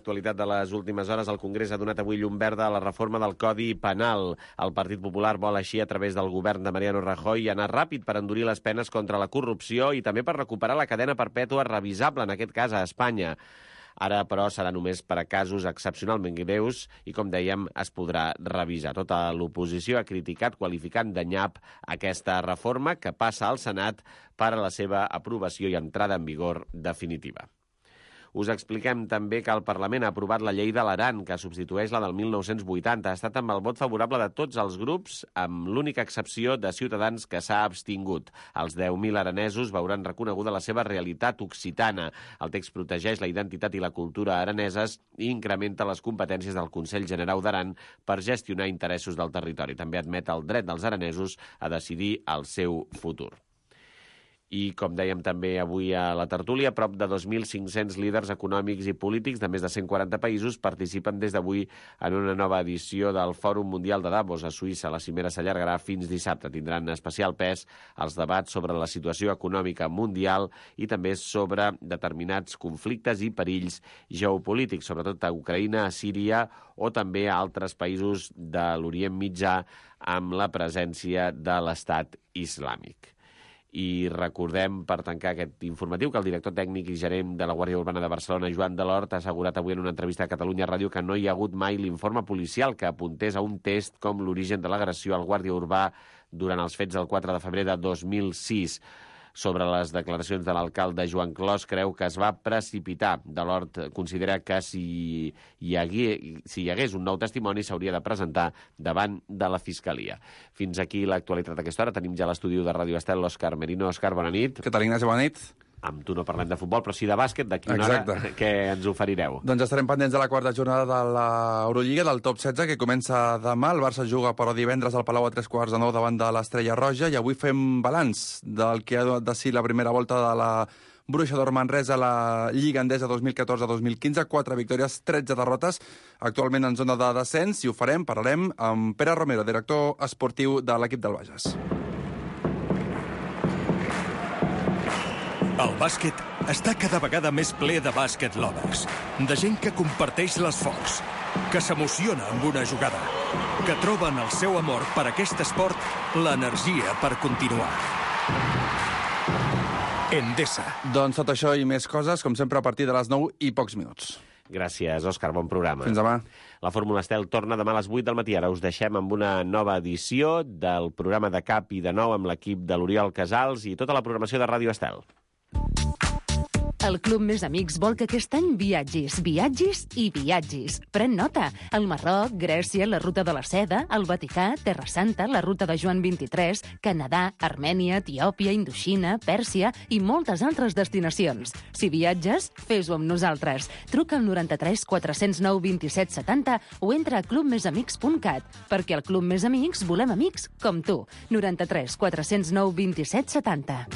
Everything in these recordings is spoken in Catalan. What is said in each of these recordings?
l'actualitat de les últimes hores, el Congrés ha donat avui llum verda a la reforma del Codi Penal. El Partit Popular vol així, a través del govern de Mariano Rajoy, anar ràpid per endurir les penes contra la corrupció i també per recuperar la cadena perpètua revisable, en aquest cas a Espanya. Ara, però, serà només per a casos excepcionalment greus i, com dèiem, es podrà revisar. Tota l'oposició ha criticat, qualificant de nyap aquesta reforma que passa al Senat per a la seva aprovació i entrada en vigor definitiva. Us expliquem també que el Parlament ha aprovat la llei de l'Aran, que substitueix la del 1980. Ha estat amb el vot favorable de tots els grups, amb l'única excepció de Ciutadans, que s'ha abstingut. Els 10.000 aranesos veuran reconeguda la seva realitat occitana. El text protegeix la identitat i la cultura araneses i incrementa les competències del Consell Generau d'Aran per gestionar interessos del territori. També admet el dret dels aranesos a decidir el seu futur. I, com dèiem també avui a la tertúlia, prop de 2.500 líders econòmics i polítics de més de 140 països participen des d'avui en una nova edició del Fòrum Mundial de Davos a Suïssa. La cimera s'allargarà fins dissabte. Tindran especial pes els debats sobre la situació econòmica mundial i també sobre determinats conflictes i perills geopolítics, sobretot a Ucraïna, a Síria o també a altres països de l'Orient Mitjà amb la presència de l'Estat Islàmic. I recordem, per tancar aquest informatiu, que el director tècnic i gerent de la Guàrdia Urbana de Barcelona, Joan Delort, ha assegurat avui en una entrevista a Catalunya Ràdio que no hi ha hagut mai l'informe policial que apuntés a un test com l'origen de l'agressió al guàrdia urbà durant els fets del 4 de febrer de 2006. Sobre les declaracions de l'alcalde Joan Clos, creu que es va precipitar. Delort considera que si hi hagués un nou testimoni s'hauria de presentar davant de la Fiscalia. Fins aquí l'actualitat d'aquesta hora. Tenim ja a l'estudi de Ràdio Estel l'Òscar Merino. Òscar, bona nit. Què tal, Ignasi? Bona nit. Amb tu no parlem de futbol, però sí de bàsquet. D'aquí una hora, què ens oferireu? Doncs estarem pendents de la quarta jornada de l'Eurolliga, del top 16, que comença demà. El Barça juga, però divendres al Palau a 3:15 davant de l'Estrella Roja. I avui fem balanç del que ha de ser la primera volta de la Bruixa d'Or Manresa a la Lliga Endesa 2014-2015. 4 victòries, 13 derrotes, actualment en zona de descens. I ho parlarem amb Pere Romero, director esportiu de l'equip del Bages. El bàsquet està cada vegada més ple de bàsquet lovers, de gent que comparteix l'esforç, que s'emociona amb una jugada, que troba en el seu amor per aquest esport l'energia per continuar. Endesa. Doncs tot això i més coses, com sempre, a partir de les 9 i pocs minuts. Gràcies, Òscar. Bon programa. Fins demà. La Fórmula Estel torna demà a les 8 del matí. Ara us deixem amb una nova edició del programa de Cap i de Nou amb l'equip de l'Oriol Casals i tota la programació de Ràdio Estel. El Club Més Amics vol que aquest any viatgis i viatgis. Pren nota. El Marroc, Grècia, la Ruta de la Seda, el Vaticà, Terra Santa, la Ruta de Joan XXIII, Canadà, Armènia, Etiòpia, Indoxina, Pèrsia i moltes altres destinacions. Si viatges, fes-ho amb nosaltres. Truca al 93 409 27 70 o entra a clubmesamics.cat, perquè al Club Més Amics volem amics com tu. 93 409 27 70.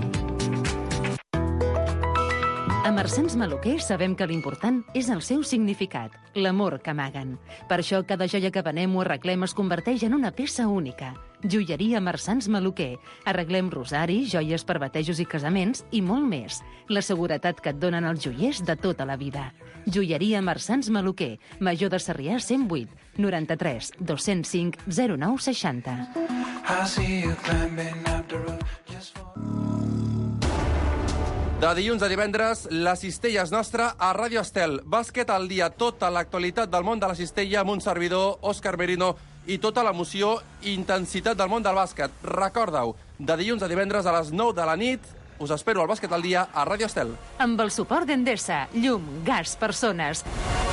A Marsans Maluquer sabem que l'important és el seu significat, l'amor que amaguen. Per això cada joia que venem o arreglem es converteix en una peça única. Joieria Marsans Maluquer. Arreglem rosaris, joies per batejos i casaments i molt més. La seguretat que et donen els joiers de tota la vida. Joieria Marsans Maluquer. Major de Sarrià 108 93 205 09 60. De dilluns a divendres, la cistella és nostra a Ràdio Estel. Bàsquet al dia, tota l'actualitat del món de la cistella amb un servidor, Òscar Merino, i tota l'emoció i intensitat del món del bàsquet. Recorda-ho, de dilluns a divendres a les 9 de la nit, us espero al Bàsquet al dia a Ràdio Estel. Amb el suport d'Endesa, llum, gas, persones.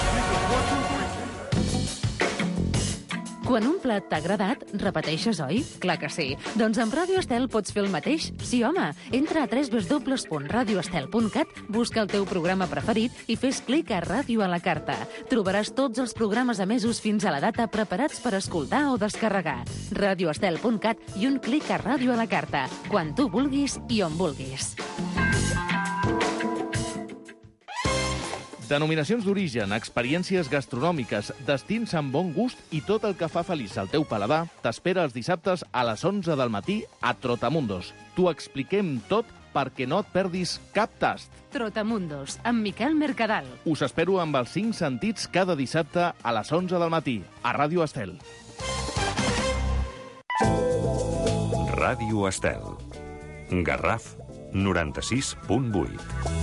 Quan un plat t'ha agradat, repeteixes, oi? Clar que sí. Doncs amb Ràdio Estel pots fer el mateix. Sí, home. Entra a www.radioestel.cat, busca el teu programa preferit i fes clic a Ràdio a la carta. Trobaràs tots els programes emesos fins a la data preparats per escoltar o descarregar. Radioestel.cat i un clic a Ràdio a la carta. Quan tu vulguis i on vulguis. Denominacions d'origen, experiències gastronòmiques, destins amb bon gust i tot el que fa feliç al teu paladar t'espera els dissabtes a les 11 del matí a Trotamundos. T'ho expliquem tot perquè no et perdis cap tast. Trotamundos, amb Miquel Mercadal. Us espero amb els 5 sentits cada dissabte a les 11 del matí, a Ràdio Estel. Ràdio Estel. Garraf 96.8.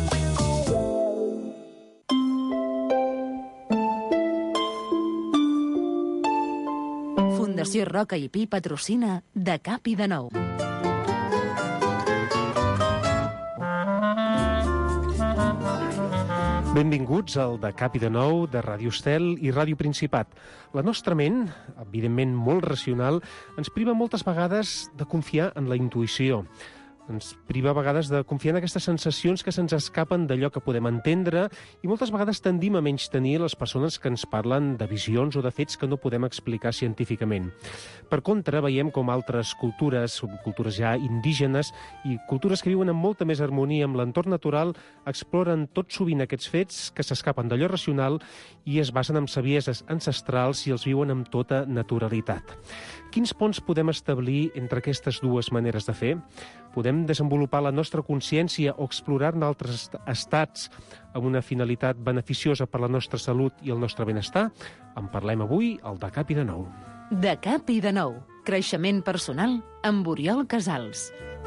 Fundació Roca i Pi patrocina De Cap i de Nou. Benvinguts al De Cap i de Nou de Ràdio Estel i Ràdio Principat. La nostra ment, evidentment molt racional, ens priva moltes vegades de confiar en la intuïció. Ens priva a vegades de confiar en aquestes sensacions que se'ns escapen d'allò que podem entendre i moltes vegades tendim a menystenir les persones que ens parlen de visions o de fets que no podem explicar científicament. Per contra, veiem com altres cultures ja indígenes i cultures que viuen amb molta més harmonia amb l'entorn natural, exploren tot sovint aquests fets que s'escapen d'allò racional i es basen en sabieses ancestrals i els viuen amb tota naturalitat. Quins ponts podem establir entre aquestes dues maneres de fer? Podem desenvolupar la nostra consciència o explorar-ne altres estats amb una finalitat beneficiosa per la nostra salut i el nostre benestar? En parlem avui al De Cap i de Nou. De Cap i de Nou. Creixement personal amb Oriol Casals.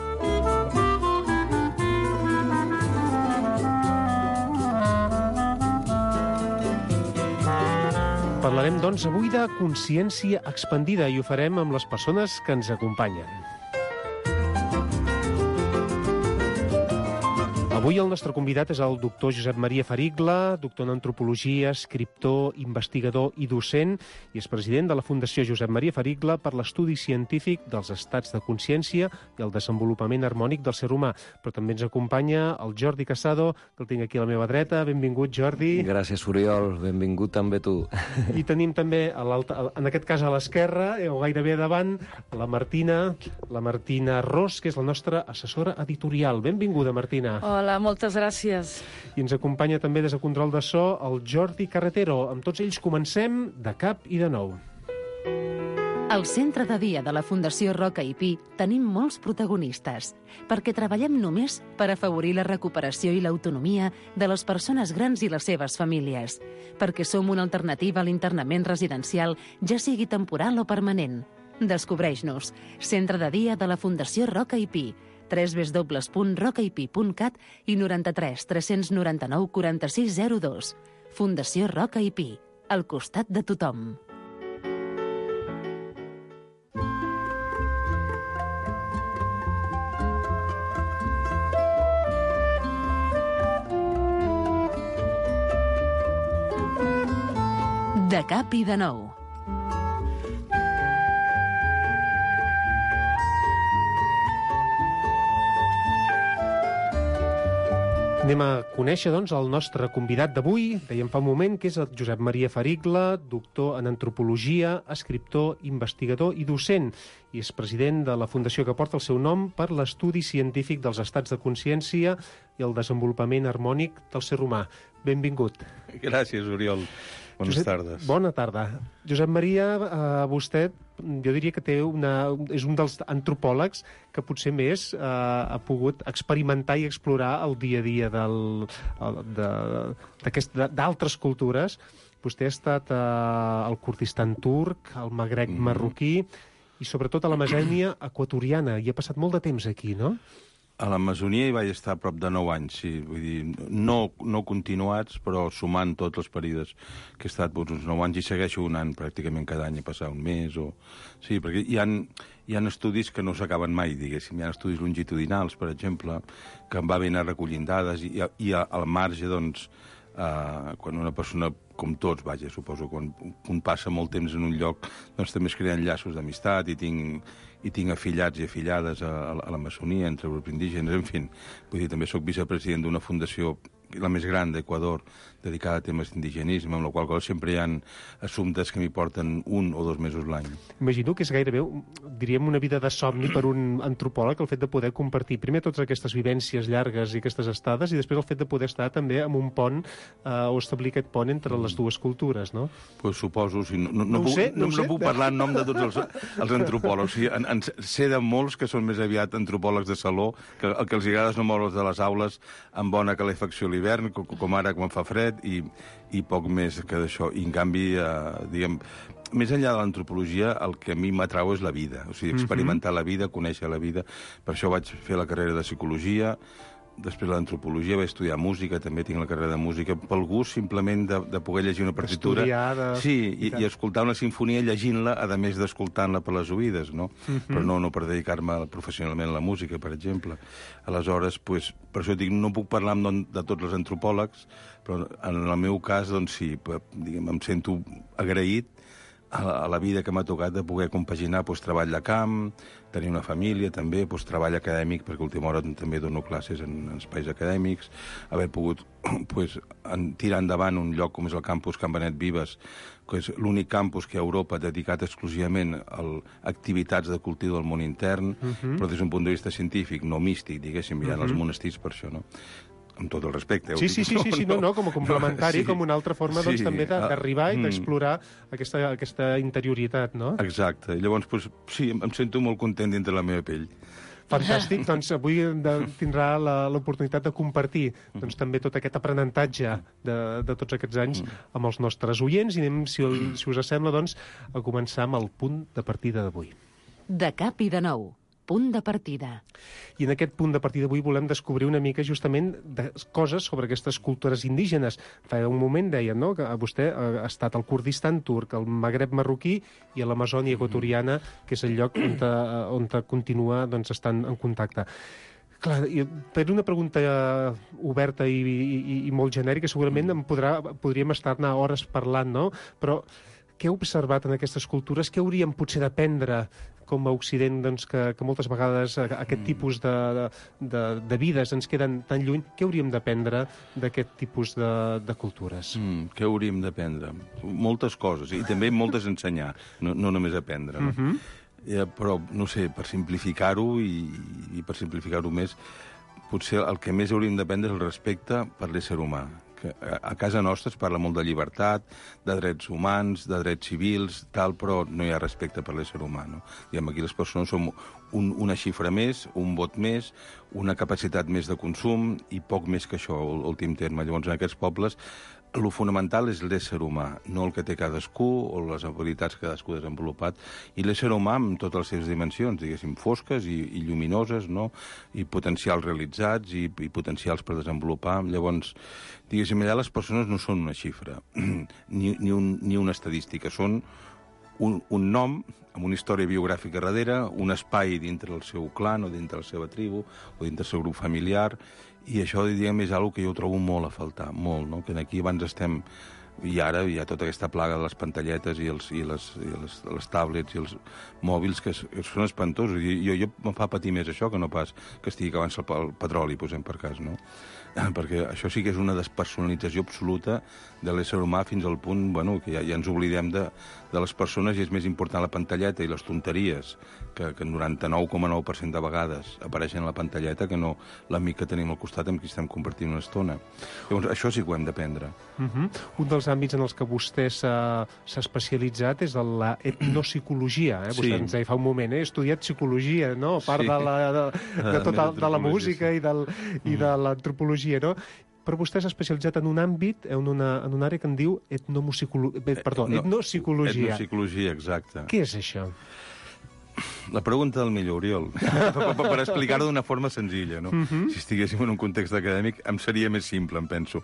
Parlarem, doncs, avui de consciència expandida i ho farem amb les persones que ens acompanyen. Avui el nostre convidat és el doctor Josep Maria Farigla, doctor en antropologia, escriptor, investigador i docent, i és president de la Fundació Josep Maria Farigla per l'estudi científic dels estats de consciència i el desenvolupament harmònic del ser humà. Però també ens acompanya el Jordi Casado, que el tinc aquí a la meva dreta. Benvingut, Jordi. Gràcies, Oriol. Benvingut també tu. I tenim també, en aquest cas a l'esquerra, o gairebé davant, la Martina Ros, que és la nostra assessora editorial. Benvinguda, Martina. Hola, moltes gràcies. I ens acompanya també des de control de so el Jordi Carretero. Amb tots ells comencem De Cap i de Nou. Al centre de dia de la Fundació Roca i Pi tenim molts protagonistes, perquè treballem només per afavorir la recuperació i l'autonomia de les persones grans i les seves famílies, perquè som una alternativa a l'internament residencial, ja sigui temporal o permanent. Descobreix-nos. Centre de dia de la Fundació Roca i Pi, www.rocaipi.cat i 93 399 4602. Fundació Roca i Pi, al costat de tothom. De Cap i de Nou. Anem a conèixer, doncs, el nostre convidat d'avui. Dèiem fa un moment que és el Josep Maria Farigla, doctor en antropologia, escriptor, investigador i docent. I és president de la fundació que porta el seu nom per l'estudi científic dels estats de consciència i el desenvolupament harmònic del ser humà. Benvingut. Gràcies, Oriol. Bones tardes. Bona tarda. Josep Maria, vostè, jo diria que és un dels antropòlegs que potser més ha pogut experimentar i explorar el dia a dia d'altres cultures. Vostè ha estat al Kurdistan turc, al Magreb marroquí i sobretot a l'Amazònia equatoriana. I ha passat molt de temps aquí, no? A l'Amazonia hi vaig estar a prop de 9 anys, sí. Vull dir, no continuats, però sumant tots els períodes que he estat uns 9 anys i segueixo un any pràcticament cada any a passar un mes. Sí, perquè hi ha estudis que no s'acaben mai, diguéssim. Hi ha estudis longitudinals, per exemple, que em va ben anar recollint dades i al marge, doncs, quan una persona, com tots, vaja, suposo, quan un passa molt temps en un lloc, doncs també es creen llaços d'amistat i tinc afillats i afillades a l'Amazonia, entre grups indígenes, en fi. Vull dir, també soc vicepresident d'una fundació la més gran d'Equador, dedicada a temes d'indigenisme, amb la qual cosa sempre hi ha assumptes que m'hi porten 1 o 2 mesos l'any. Imagino que és gairebé, diríem, una vida de somni per un antropòleg, el fet de poder compartir primer totes aquestes vivències llargues i aquestes estades, i després el fet de poder estar també en un pont, o establir aquest pont entre les dues cultures, no? Pues suposo, no puc parlar en nom de tots els antropòlegs. Sé de molts que són més aviat antropòlegs de saló, que el que els agrada és no moure's de les aules amb bona calefacció a l'hivern, com ara quan fa fred, i poc més que d'això. I, en canvi, diguem, més enllà de l'antropologia, el que a mi m'atrau és la vida. O sigui, experimentar la vida, conèixer la vida. Per això vaig fer la carrera de psicologia, després l'antropologia, vaig estudiar música, també tinc la carrera de música, pel gust simplement de poder llegir una partitura. Sí, i escoltar una sinfonia llegint-la, a més d'escoltant-la per les oïdes, no? Però no per dedicar-me professionalment a la música, per exemple. Aleshores, pues, per això dic, no puc parlar en nom de tots els antropòlegs, però en el meu cas, doncs sí, diguem, em sento agraït a la vida que m'ha tocat de poder compaginar treball de camp, tenir una família també, treball acadèmic, perquè a última hora també dono classes en espais acadèmics, haver pogut tirar endavant un lloc com és el campus Can Benet Vives, que és l'únic campus que a Europa dedicat exclusivament a activitats de cultiu del món intern, però des d'un punt de vista científic, no místic, diguéssim, hi ha els monestirs per això, no? Amb tot el respecte. Sí, com a complementari, com una altra forma també d'arribar i d'explorar aquesta interioritat, no? Exacte. Llavors, sí, em sento molt content dintre la meva pell. Fantàstic, doncs avui tindrà l'oportunitat de compartir també tot aquest aprenentatge de tots aquests anys amb els nostres oients, i anem, si us sembla, a començar amb el punt de partida d'avui. De cap i de nou. Punt de partida. I en aquest punt de partida avui volem descobrir una mica justament de coses sobre aquestes cultures indígenes. Fa un moment deien, no?, que vostè ha estat al Kurdistan turc, al Magreb marroquí i a l'Amazònia equatoriana, que és el lloc on continua estant en contacte. Clar, per una pregunta oberta i molt genèrica, segurament podríem estar-ne hores parlant, no? Però què heu observat en aquestes cultures? Què hauríem potser d'aprendre com a Occident, que moltes vegades aquest tipus de vides ens queden tan lluny? Què hauríem d'aprendre d'aquest tipus de cultures? Què hauríem d'aprendre? Moltes coses, i també moltes ensenyar, no només aprendre. No? Però, no sé, per simplificar-ho i per simplificar-ho més, potser el que més hauríem d'aprendre és el respecte per l'ésser humà. A casa nostra es parla molt de llibertat, de drets humans, de drets civils, però no hi ha respecte per l'ésser humà. No? Diguem, aquí les persones som una xifra més, un vot més, una capacitat més de consum i poc més que això, últim terme. Llavors, en aquests pobles, el fonamental és l'ésser humà, no el que té cadascú o les habilitats que cadascú ha desenvolupat, i l'ésser humà amb totes les seves dimensions, diguéssim, fosques i lluminoses, no? I potencials realitzats i potencials per desenvolupar. Llavors, diguéssim, allà les persones no són una xifra, ni una estadística, són un nom amb una història biogràfica darrere, un espai dintre el seu clan o dintre la seva tribu o dintre el seu grup familiar, i això, diguem, és una que jo trobo molt a faltar, molt, no? Que aquí abans estem, i ara hi ha tota aquesta plaga de les pantalletes i les tablets i els mòbils que són espantosos. Jo em fa patir més això que no pas que estigui acabant el petroli, posem per cas, no? Perquè això sí que és una despersonalització absoluta de l'ésser humà fins al punt, bueno, que ja ens oblidem de les persones, i és més important la pantalleta i les tonteries, que 99,9% de vegades apareixen a la pantalleta, que no l'amic que tenim al costat amb qui estem compartint una estona. Llavors, això sí que ho hem d'aprendre. Un dels àmbits en els que vostè s'ha especialitzat és la etnopsicologia. Vostè ens deia fa un moment, he estudiat psicologia, no? A part de la música i de l'antropologia, no? Però vostè s'ha especialitzat en un àmbit, en una àrea que en diu etnopsicologia. Etnopsicologia, exacte. Què és això? La pregunta del millor, Oriol, per explicar-ho d'una forma senzilla, no? Si estiguéssim en un context acadèmic, em seria més simple, em penso.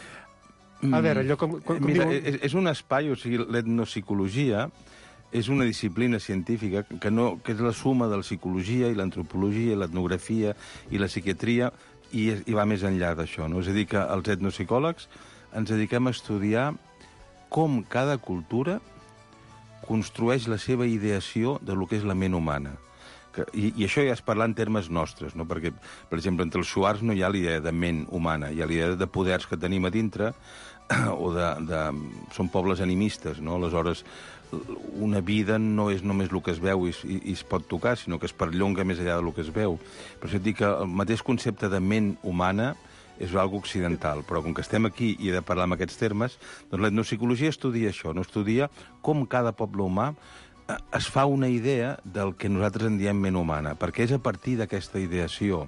A veure, allò com mira, és un espai, o sigui, l'etnopsicologia és una disciplina científica que és la suma de la psicologia i l'antropologia i l'etnografia i la psiquiatria, i va més enllà d'això, no? És a dir, que els etnopsicòlegs ens dediquem a estudiar com cada cultura construeix la seva ideació de lo que és la ment humana. I això ja és parlar en termes nostres, no? Perquè, per exemple, entre els shuars no hi ha l'idea de ment humana, hi ha l'idea de poders que tenim a dintre, o són pobles animistes, no? Aleshores, una vida no és només el que es veu i es pot tocar, sinó que es perllonga més enllà del que es veu. Per això et dic que el mateix concepte de ment humana és algo occidental, però com que estem aquí i he de parlar amb aquests termes, doncs l'etnopsicologia estudia això, no estudia com cada poble humà es fa una idea del que nosaltres en diem ment humana, perquè és a partir d'aquesta ideació,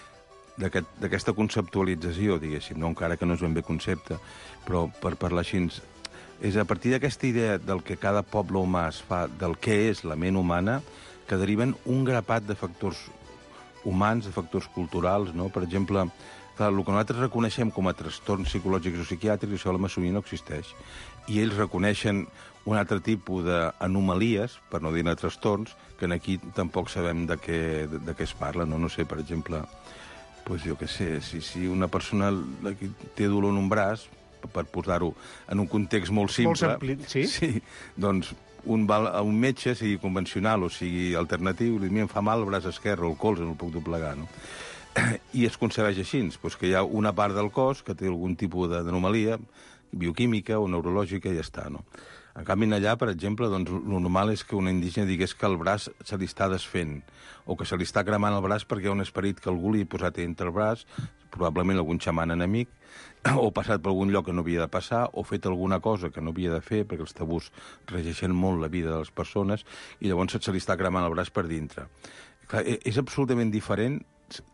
d'aquesta conceptualització, diguéssim, no? Encara que no és ben bé concepte, però per parlar així, és a partir d'aquesta idea del que cada poble humà es fa, del que és la ment humana, que deriven un grapat de factors humans, de factors culturals, no? Per exemple, clar, el que nosaltres reconeixem com a trastorns psicològics o psiquiàtrics, això a la maçonia no existeix. I ells reconeixen un altre tipus d'anomalies, per no dir-ne trastorns, que aquí tampoc sabem de què es parla. No sé, per exemple, doncs jo què sé, si una persona té dolor en un braç, per posar-ho en un context molt simple... Sí, doncs un va a un metge, sigui convencional o sigui alternatiu, i diu, em fa mal el braç esquerre o el colze, no el puc doblegar, no? I es concebeix així, doncs que hi ha una part del cos que té algun tipus d'anomalia bioquímica o neurològica i ja està, no? En canvi, allà, per exemple, doncs, el normal és que un indígena digués que el braç se li està desfent o que se li està cremant el braç perquè hi ha un esperit que algú li ha posat entre el braç, probablement algun xaman enemic, o passat per algun lloc que no havia de passar, o fet alguna cosa que no havia de fer, perquè els tabús regeixen molt la vida de les persones, i llavors se li està cremant el braç per dintre. Clar, és absolutament diferent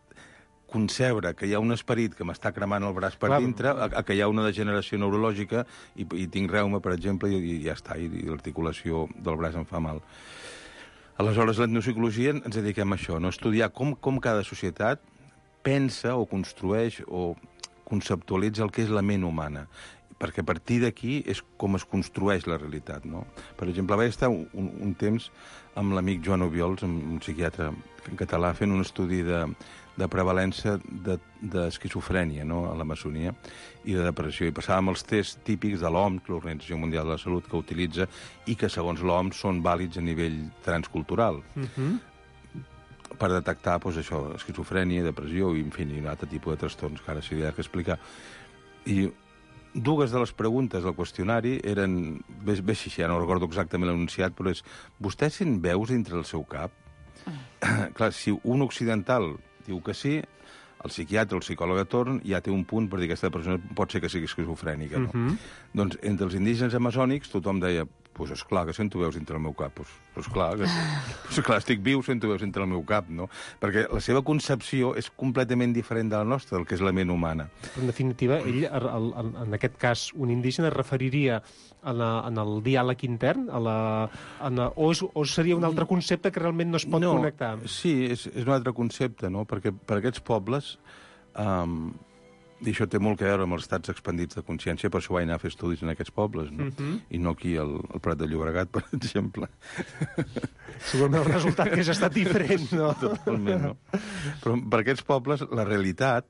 concebre que hi ha un esperit que m'està cremant el braç per dintre, a que hi ha una degeneració neurològica i tinc reuma, per exemple, i ja està, i l'articulació del braç em fa mal. Aleshores, l'etnopsicologia ens dediquem a això, no? Estudiar com cada societat pensa o construeix o conceptualitza el que és la ment humana, perquè a partir d'aquí és com es construeix la realitat, no? Per exemple, vaig estar un temps amb l'amic Joan Obiols, un psiquiatre en català, fent un estudi de prevalència d'esquizofrènia, no?, a la maçonia, i de depressió. I passàvem els tests típics de l'OMS, l'Organització Mundial de la Salut, que utilitza i que, segons l'OMS, són vàlids a nivell transcultural. Per detectar, doncs, això, esquizofrènia, depressió i, en fi, un altre tipus de trastorns que ara s'hi ha d'explicar. I dues de les preguntes del qüestionari eren... Bé, si ja no recordo exactament l'enunciat, però és: vostè sent veus dintre el seu cap? Clar, si un occidental diu que sí, el psiquiatre o el psicòleg de torn ja té un punt per dir que aquesta persona pot ser que sigui esquizofrènica, no? Doncs entre els indígenes amazònics tothom deia, doncs esclar, que sento veus dintre el meu cap. Doncs esclar, estic viu, sento veus dintre el meu cap, no? Perquè la seva concepció és completament diferent de la nostra, del que és la ment humana. En definitiva, ell, en aquest cas, un indígena es referiria en el diàleg intern? O seria un altre concepte que realment no es pot connectar? Sí, és un altre concepte, no? Perquè per aquests pobles... I això té molt a veure amb els estats expandits de consciència, per això vaig anar a fer estudis en aquests pobles, no? I no aquí al Prat de Llobregat, per exemple. Segurament el resultat hauria estat diferent, no? Totalment, no? Però per aquests pobles la realitat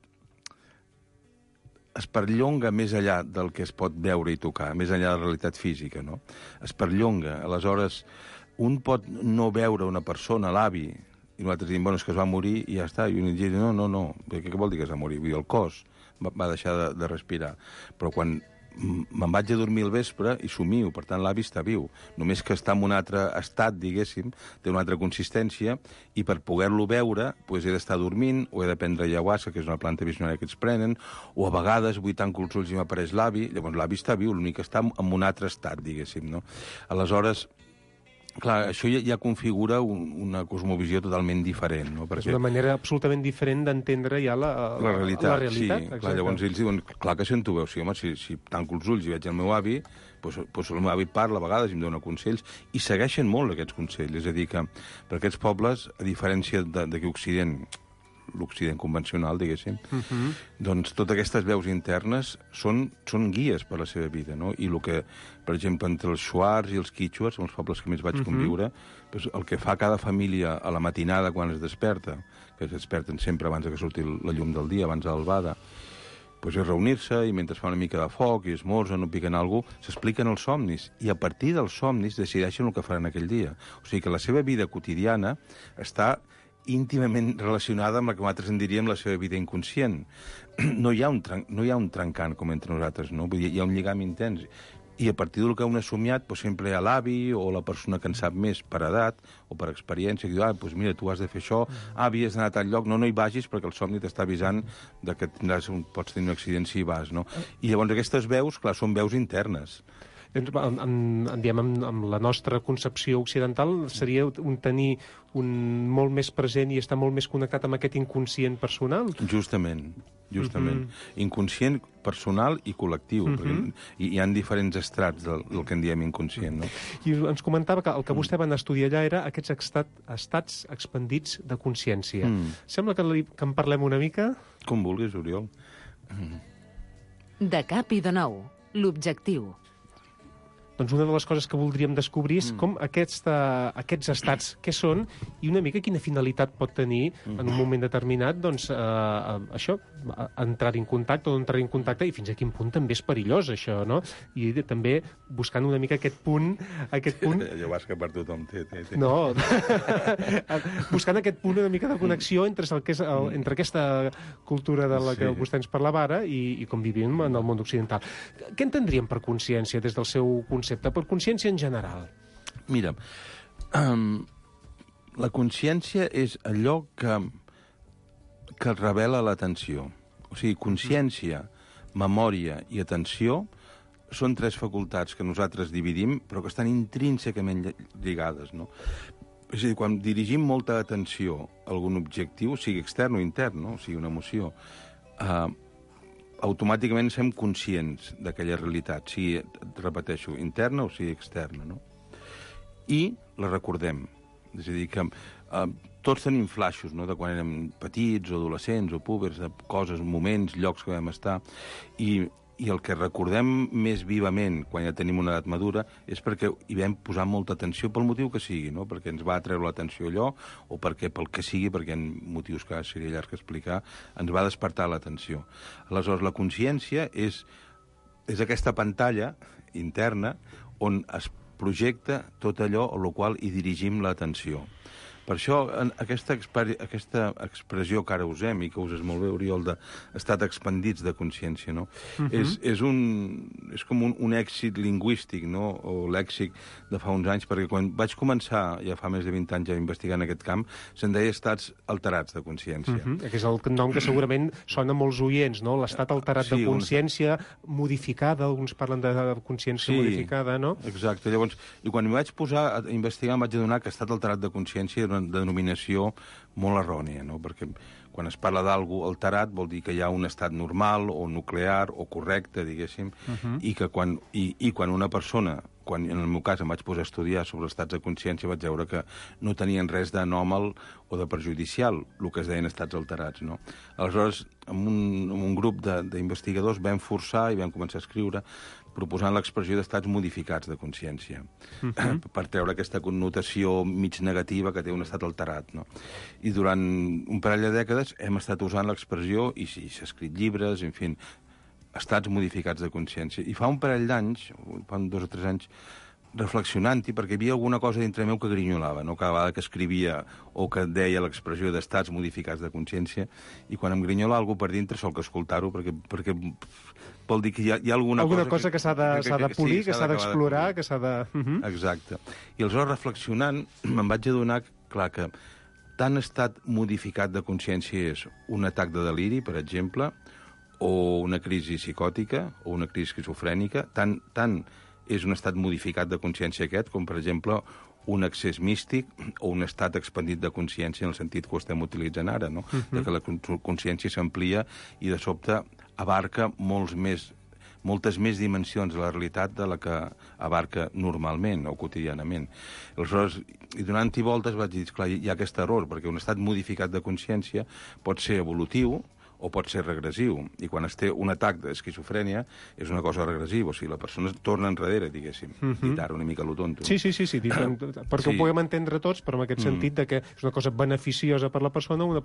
es perllonga més enllà del que es pot veure i tocar, més enllà de la realitat física, no? Es perllonga. Aleshores, un pot no veure una persona, l'avi, i nosaltres diem, bueno, és que es va morir i ja està. I un diu, no, què vol dir que es va morir? Vull dir, el cos va deixar de respirar. Però quan me'n vaig a dormir al vespre i somio, per tant l'avi està viu. Només que està en un altre estat, diguéssim, té una altra consistència, i per poder-lo veure doncs he d'estar dormint, o he de prendre ayahuasca, que és una planta visionària que ens prenen, o a vegades vull tancar els ulls i m'apareix l'avi, llavors l'avi està viu, l'únic que està en un altre estat, diguéssim, no? Aleshores, clar, això ja configura una cosmovisió totalment diferent, no? Perquè... És una manera absolutament diferent d'entendre ja la realitat. Sí, clar, llavors ells diuen, clar que sento veus, sí, home, si tanco els ulls i veig el meu avi, doncs el meu avi parla a vegades i em dona consells, i segueixen molt aquests consells, és a dir, que per aquests pobles, a diferència d'aquí Occident, l'Occident convencional, diguéssim, doncs totes aquestes veus internes són guies per la seva vida, no? I el que, per exemple, entre els shuars i els quichuas, els pobles que més vaig conviure, doncs el que fa cada família a la matinada quan es desperta, que es desperten sempre abans que surti la llum del dia, abans de l'albada, doncs és reunir-se i mentre fa una mica de foc i esmorzen o piquen alguna cosa, s'expliquen els somnis, i a partir dels somnis decideixen el que faran aquell dia. O sigui que la seva vida quotidiana està íntimament relacionada amb la que nosaltres en diríem la seva vida inconscient. No hi ha un trencant com entre nosaltres, no? Vull dir, hi ha un lligam intens. I a partir del que un ha somiat, doncs sempre hi ha l'avi o la persona que en sap més per edat o per experiència, que diu, doncs mira, tu has de fer això, havies d'anar a tal lloc, no hi vagis perquè el somni t'està avisant de que pots tenir un accident si hi vas, no? I llavors aquestes veus, clar, són veus internes. Amb la nostra concepció occidental seria tenir molt més present i estar molt més connectat amb aquest inconscient personal? Justament. Inconscient, personal i col·lectiu. Perquè hi ha diferents estrats del que en diem inconscient, no? I ens comentava que el que vostè va anar a estudiar allà era aquests estats expandits de consciència. Sembla que en parlem una mica? Com vulguis, Oriol. De cap i de nou, l'objectiu. Doncs una de les coses que voldríem descobrir és com aquests estats què són i una mica quina finalitat pot tenir en un moment determinat, doncs, això, entrar en contacte o no entrar en contacte, i fins a quin punt també és perillós, això, no? I també buscant una mica aquest punt... Ja vas que per tothom té. No, buscant aquest punt una mica de connexió entre aquesta cultura de la que vostè ens parlava ara i com vivim en el món occidental. Què entendríem per consciència des del seu concepte? Per consciència en general. Mira, la consciència és allò que revela l'atenció. O sigui, consciència, memòria i atenció són tres facultats que nosaltres dividim, però que estan intrínsecament lligades, no? És a dir, quan dirigim molta atenció a algun objectiu, sigui extern o intern, no? O sigui, una emoció, automàticament som conscients d'aquella realitat, sigui, repeteixo, interna o sigui externa, no? I la recordem. És a dir, que tots tenim flaixos, no?, de quan érem petits o adolescents o púbers, de coses, moments, llocs que vam estar, i el que recordem més vivament quan ja tenim una edat madura és perquè hi vam posar molta atenció pel motiu que sigui, no?, perquè ens va atreure l'atenció allò o perquè pel que sigui, perquè hi ha motius que seria llarg explicar, ens va despertar l'atenció. Aleshores, la consciència és aquesta pantalla interna on es projecta tot allò a lo qual hi dirigim l'atenció. Per això, aquesta expressió que ara usem, i que uses molt bé, Oriol, d'estat expandits de consciència, no? És com un èxit lingüístic, no?, o lèxic de fa uns anys, perquè quan vaig començar, ja fa més de 20 anys, a investigar en aquest camp, se'n deia estats alterats de consciència. Que és el nom que segurament sona a molts oients, no?, l'estat alterat de consciència modificada, alguns parlen de consciència modificada, no? Exacte. Llavors, i quan m'hi vaig posar a investigar, em vaig adonar que estat alterat de consciència era una denominació molt errònia, no? Perquè quan es parla d'algú alterat vol dir que hi ha un estat normal o nuclear o correcte, diguéssim, i que quan una persona, quan en el meu cas em vaig posar a estudiar sobre estats de consciència, vaig veure que no tenien res d'anòmal o de perjudicial, el que es deien estats alterats, no? Aleshores, amb un grup d'investigadors vam forçar i vam començar a escriure proposant l'expressió d'estats modificats de consciència, per treure aquesta connotació mig negativa que té un estat alterat, no? I durant un parell de dècades hem estat usant l'expressió, i sí, s'ha escrit llibres, en fi, estats modificats de consciència. I fa un parell d'anys, fa 2 o 3 anys, reflexionant-hi, perquè hi havia alguna cosa dintre meu que grinyolava, no? Cada vegada que escrivia o que deia l'expressió d'estats modificats de consciència, i quan em grinyola algú per dintre sol que escoltar-ho, perquè vol dir que hi ha alguna cosa que s'ha de polir, que s'ha d'explorar, que s'ha de... Exacte. I aleshores, reflexionant, me'n vaig adonar, clar, que tant estat modificat de consciència és un atac de deliri, per exemple, o una crisi psicòtica, o una crisi esquizofrènica, tant és un estat modificat de consciència aquest, com, per exemple, un accés místic o un estat expandit de consciència en el sentit que ho estem utilitzant ara, no? De que la consciència s'amplia i de sobte abarca moltes més dimensions de la realitat de la que abarca normalment o quotidianament. Aleshores, i donant-hi voltes vaig dir, clar, hi ha aquest error, perquè un estat modificat de consciència pot ser evolutiu o pot ser regressiu. I quan es té un atac d'esquizofrènia és una cosa regressiva, o sigui, la persona torna enrere, diguéssim, dit ara una mica lo tonto. Sí, perquè ho puguem entendre tots, però en aquest sentit de que és una cosa beneficiosa per la persona, una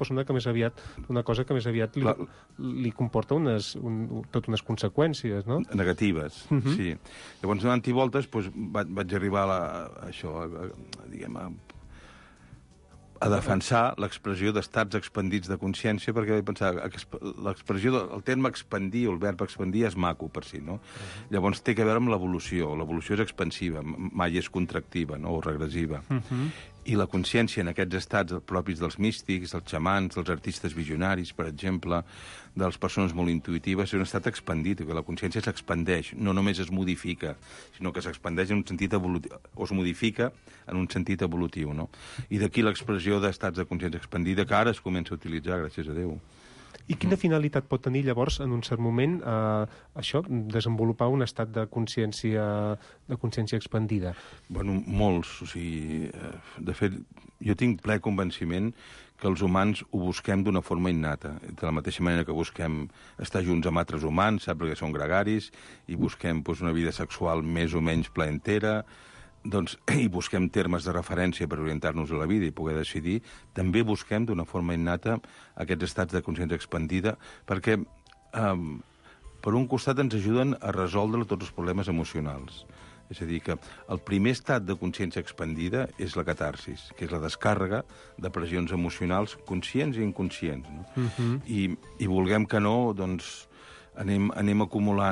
cosa que més aviat li comporta tot unes conseqüències, no? Negatives, sí. Llavors, donant-hi voltes, vaig arribar a a defensar l'expressió d'estats expandits de consciència, perquè vaig pensar el terme expandir, el verb expandir, és maco per si, no? Llavors té a veure amb l'evolució. L'evolució és expansiva, mai és contractiva, no? O regressiva. I la consciència en aquests estats propis dels místics, dels xamans, dels artistes visionaris, per exemple, de les persones molt intuïtives, és un estat expandit, que la consciència s'expandeix, no només es modifica, sinó que s'expandeix en un sentit evolutiu, o es modifica en un sentit evolutiu, no? I d'aquí l'expressió d'estats de consciència expandida, que ara es comença a utilitzar, gràcies a Déu. I quina finalitat pot tenir, llavors, en un cert moment, això, desenvolupar un estat de consciència expandida? Bueno, molts. O sigui, de fet, jo tinc ple convenciment que els humans ho busquem d'una forma innata. De la mateixa manera que busquem estar junts amb altres humans, sap, perquè són gregaris, i busquem una vida sexual més o menys plaentera, i busquem termes de referència per orientar-nos a la vida i poder decidir, també busquem d'una forma innata aquests estats de consciència expandida, perquè per un costat ens ajuden a resoldre tots els problemes emocionals. És a dir, que el primer estat de consciència expandida és la catarsis, que és la descàrrega de pressions emocionals conscients i inconscients. No? I vulguem que no, doncs anem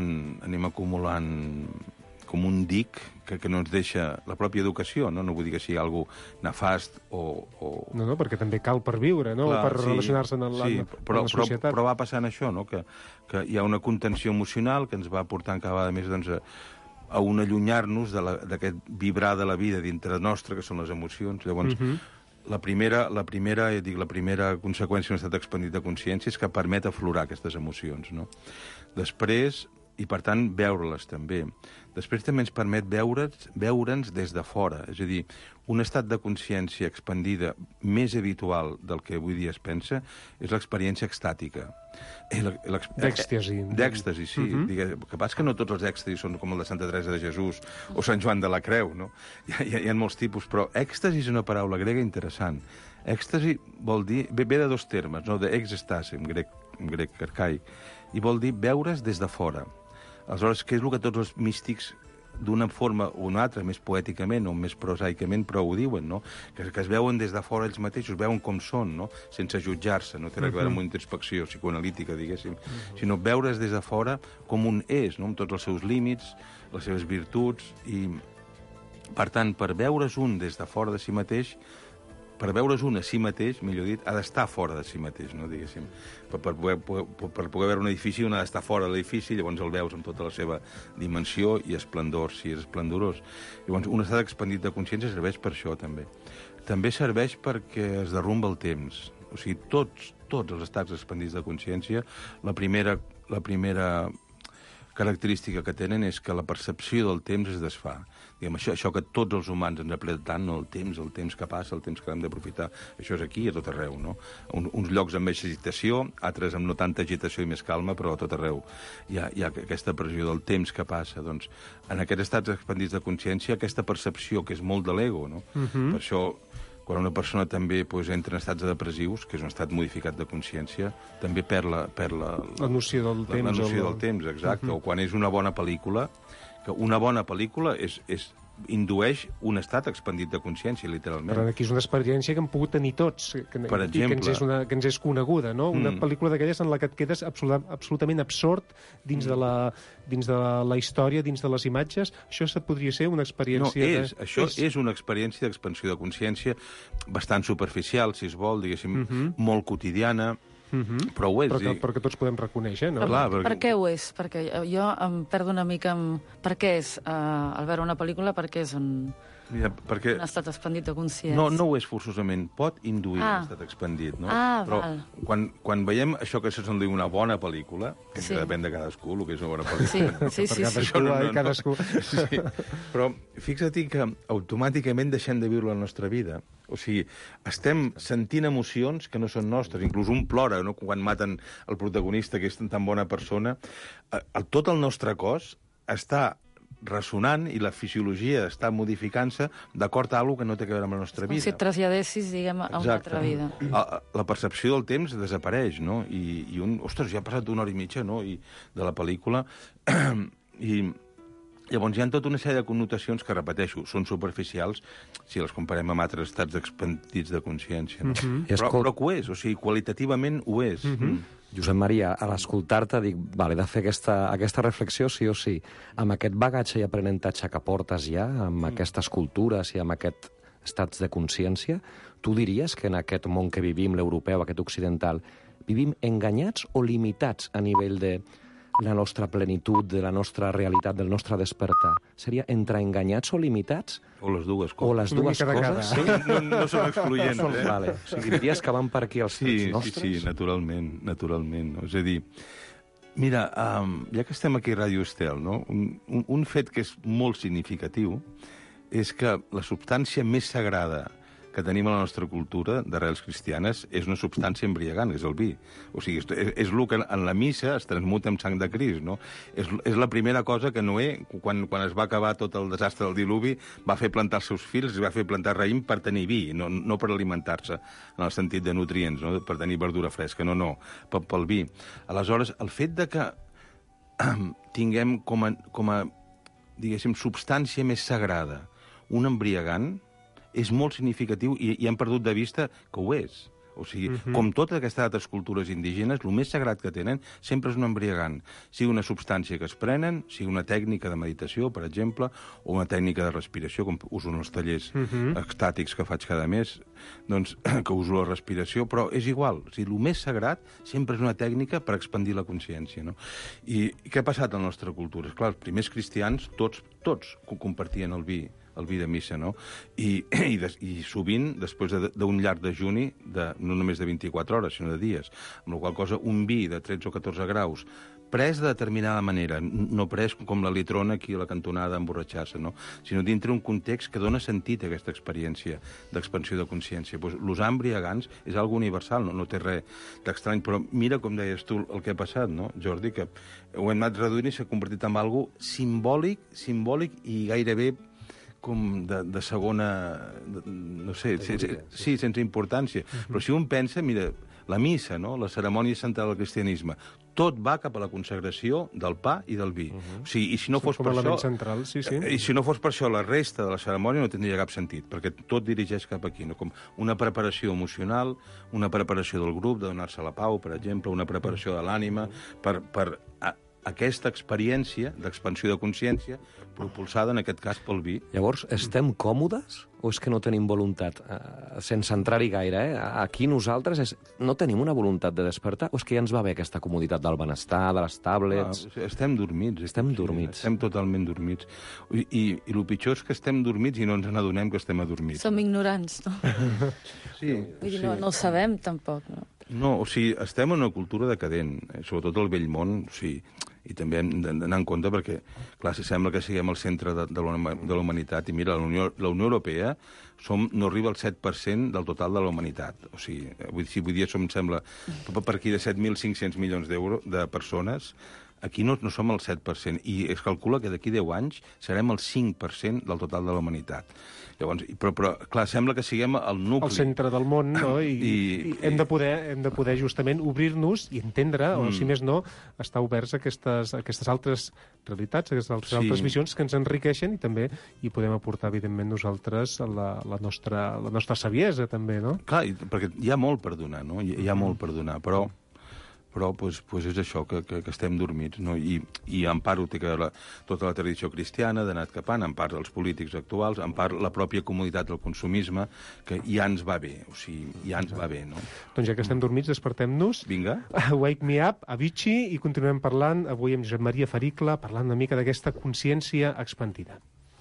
acumulant com un dic que no ens deixa la pròpia educació, no vull dir que sigui algo nefast o... No, perquè també cal per viure, no? Clar, per relacionar-se en la societat. Però va passant això, no? Que hi ha una contenció emocional que ens va portant cada vegada més a un allunyar-nos d'aquest vibrar de la vida dintre nostre, que són les emocions. Llavors, la primera conseqüència d'un estat expandit de consciència és que permet aflorar aquestes emocions, no? Després, i per tant veure-les també. Després també ens permet veure'ns des de fora, és a dir, un estat de consciència expandida més habitual del que avui dia es pensa és l'experiència extàtica. D'èxtasi. D'èxtasi, sí. El que passa que no tots els èxtasis són com el de Santa Teresa de Jesús o Sant Joan de la Creu, no? Hi ha molts tipus, però èxtasi és una paraula grega interessant. Èxtasi vol dir, ve de dos termes, no? D'exestasi, en grec arcaic, i vol dir veure's des de fora. Aleshores, què és el que tots els místics, d'una forma o una altra, més poèticament o més prosaicament, però ho diuen, no? Que es veuen des de fora ells mateixos, veuen com són, no? Sense jutjar-se, no té res a veure amb una introspecció psicoanalítica, diguéssim, sinó veure's des de fora com un és, no? Amb tots els seus límits, les seves virtuts, i, per tant, per veure's un des de fora de si mateix, per veure's un a si mateix, millor dit, ha d'estar fora de si mateix, no, diguéssim. Per poder veure un edifici, un ha d'estar fora de l'edifici, llavors el veus amb tota la seva dimensió i esplendor, si és esplendorós. Llavors, un estat expandit de consciència serveix per això, també. També serveix perquè es derrumba el temps. O sigui, tots els estats expandits de consciència, la primera característica que tenen és que la percepció del temps es desfà. Diguem, això que tots els humans ens apreten tant, no? El temps que passa, el temps que hem d'aprofitar, això és aquí, a tot arreu, no? Uns llocs amb més agitació, altres amb no tanta agitació i més calma, però a tot arreu hi ha aquesta pressió del temps que passa. Doncs, en aquests estats expandits de consciència, aquesta percepció que és molt de l'ego, no? Per això, quan una persona també entra en estats depressius, que és un estat modificat de consciència, també perd la noció del temps. La noció del temps, exacte. O quan és una bona pel·lícula, que una bona pel·lícula indueix un estat expandit de consciència, literalment. Però aquí és una experiència que hem pogut tenir tots, per exemple, i que ens és coneguda, no? Una pel·lícula d'aquelles en la que et quedes absolutament absort dins de la història, dins de les imatges. Això podria ser una experiència... Això és una experiència d'expansió de consciència bastant superficial, si es vol, diguéssim, molt quotidiana, però ho és. Però que tots podem reconèixer, no? Per què ho és? Perquè jo em perdo una mica amb... Per què és, al veure una pel·lícula, per què és un estat expandit de consciència? No ho és forçosament. Pot induir un estat expandit, no? Però quan veiem això que se diu una bona pel·lícula, que depèn de cadascú, el que és una bona pel·lícula... Sí. Cadascú. Però fixa't que automàticament deixem de viure la nostra vida. O sigui, estem sentint emocions que no són nostres. Inclús un plora, no? Quan maten el protagonista, que és tan bona persona. Tot el nostre cos està ressonant i la fisiologia està modificant-se d'acord a alguna que no té a veure amb la nostra vida. Com si et traslladessis, diguem, a una altra vida. La percepció del temps desapareix, no? I ostres, ja ha passat 1 hora i mitja, no? De la pel·lícula. I Llavors hi ha tota una sèrie de connotacions que, repeteixo, són superficials si les comparem amb altres estats expandits de consciència. No? Però que ho és, o sigui, qualitativament ho és. Josep Maria, a l'escoltar-te dic, vale, he de fer aquesta reflexió sí o sí. Amb aquest bagatge i aprenentatge que portes ja, amb aquestes cultures i amb aquests estats de consciència, tu diries que en aquest món que vivim, l'europeu, aquest occidental, vivim enganyats o limitats a nivell de la nostra plenitud, de la nostra realitat, del nostre despertar? Seria entre enganyats o limitats? O les dues coses. O les dues coses? Sí? No són excloents, Vale. O sigui, diries que van per aquí els trets nostres? Sí, naturalment. És a dir, mira, ja que estem aquí a Ràdio Estel, no? Un fet que és molt significatiu és que la substància més sagrada que tenim a la nostra cultura d'arrels cristianes és una substància embriagant, és el vi. O sigui, és el que en la missa es transmuta en sang de Crist, no? És la primera cosa que Noé, quan es va acabar tot el desastre del diluvi, va fer plantar els seus fills, va fer plantar raïm per tenir vi, no per alimentar-se, en el sentit de nutrients, no? Per tenir verdura fresca, no, pel vi. Aleshores, el fet de que tinguem com a diguéssim, substància més sagrada un embriagant, és molt significatiu i hem perdut de vista que ho és. O sigui, com totes aquestes altres cultures indígenes, el més sagrat que tenen sempre és un embriagant. Sigui una substància que es prenen, sigui una tècnica de meditació, per exemple, o una tècnica de respiració, com uso en els tallers extàtics que faig cada mes, doncs, que uso la respiració, però és igual. O sigui, el més sagrat sempre és una tècnica per expandir la consciència, no? I què ha passat a la nostra cultura? Clar, els primers cristians, tots compartien el vi de missa, no? I sovint, després d'un llarg dejuni, no només de 24 hores, sinó de dies, amb la qual cosa un vi de 13 o 14 graus, pres de determinada manera, no pres com la litrona aquí a la cantonada a emborratxar-se, no? Sinó dintre un context que dona sentit a aquesta experiència d'expansió de consciència. Pues, l'usar embriagants és algo universal, no té res d'estrany, però mira, com deies tu, el que ha passat, no, Jordi, que ho hem anat reduint i s'ha convertit en algo simbòlic i gairebé com de segona, no sé, sí, sense importància. Però si un pensa, mira, la missa, no? La cerimònia central del cristianisme, tot va cap a la consagració del pa i del vi. O sigui, i si no fos per això... central, sí. I si no fos per això, la resta de la cerimònia no tindria cap sentit, perquè tot dirigeix cap aquí, no? Com una preparació emocional, una preparació del grup, de donar-se la pau, per exemple, una preparació de l'ànima, per aquesta experiència d'expansió de consciència propulsada, en aquest cas, pel vi. Llavors, estem còmodes o és que no tenim voluntat? Sense entrar-hi gaire, aquí nosaltres no tenim una voluntat de despertar o és que ja ens va bé aquesta comoditat del benestar, de les tablets? Estem dormits. Estem dormits. Estem totalment dormits. I el pitjor és que estem dormits i no ens n'adonem que estem adormits. Som ignorants, no? Sí. Vull dir, no ho sabem, tampoc, no? No, o sigui, estem en una cultura decadent, sobretot al vell món, o sigui, i també hem d'anar en compte perquè, clar, si sembla que siguem el centre de la humanitat, i mira, la Unió Europea no arriba al 7% del total de la humanitat. O sigui, vull dir, em sembla, per aquí de 7.500 milions de persones, aquí no som el 7%, i es calcula que d'aquí 10 anys serem el 5% del total de la humanitat. Llavors, però clar, sembla que siguem el nucli. El centre del món, no? I hem de poder justament obrir-nos i entendre, o si més no, estar oberts a aquestes altres realitats, a aquestes altres visions que ens enriqueixen i també hi podem aportar, evidentment, nosaltres la nostra saviesa, també, no? Clar, perquè hi ha molt per donar, no? Hi ha molt per donar, però pues és això, que estem dormits, no? I en part ho té que tota la tradició cristiana d'anar capant, en part els polítics actuals, en part la pròpia comoditat del consumisme, que ja ens va bé, o sigui, ja ens va bé, no? Doncs ja que estem dormits, despertem-nos. Vinga. Wake Me Up, Avicii, i continuem parlant avui amb Josep Maria Fericla, parlant una mica d'aquesta consciència expandida.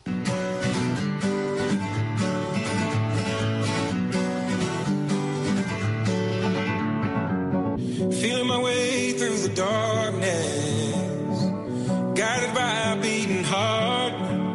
Feeling my way through the darkness, guided by a beating heart.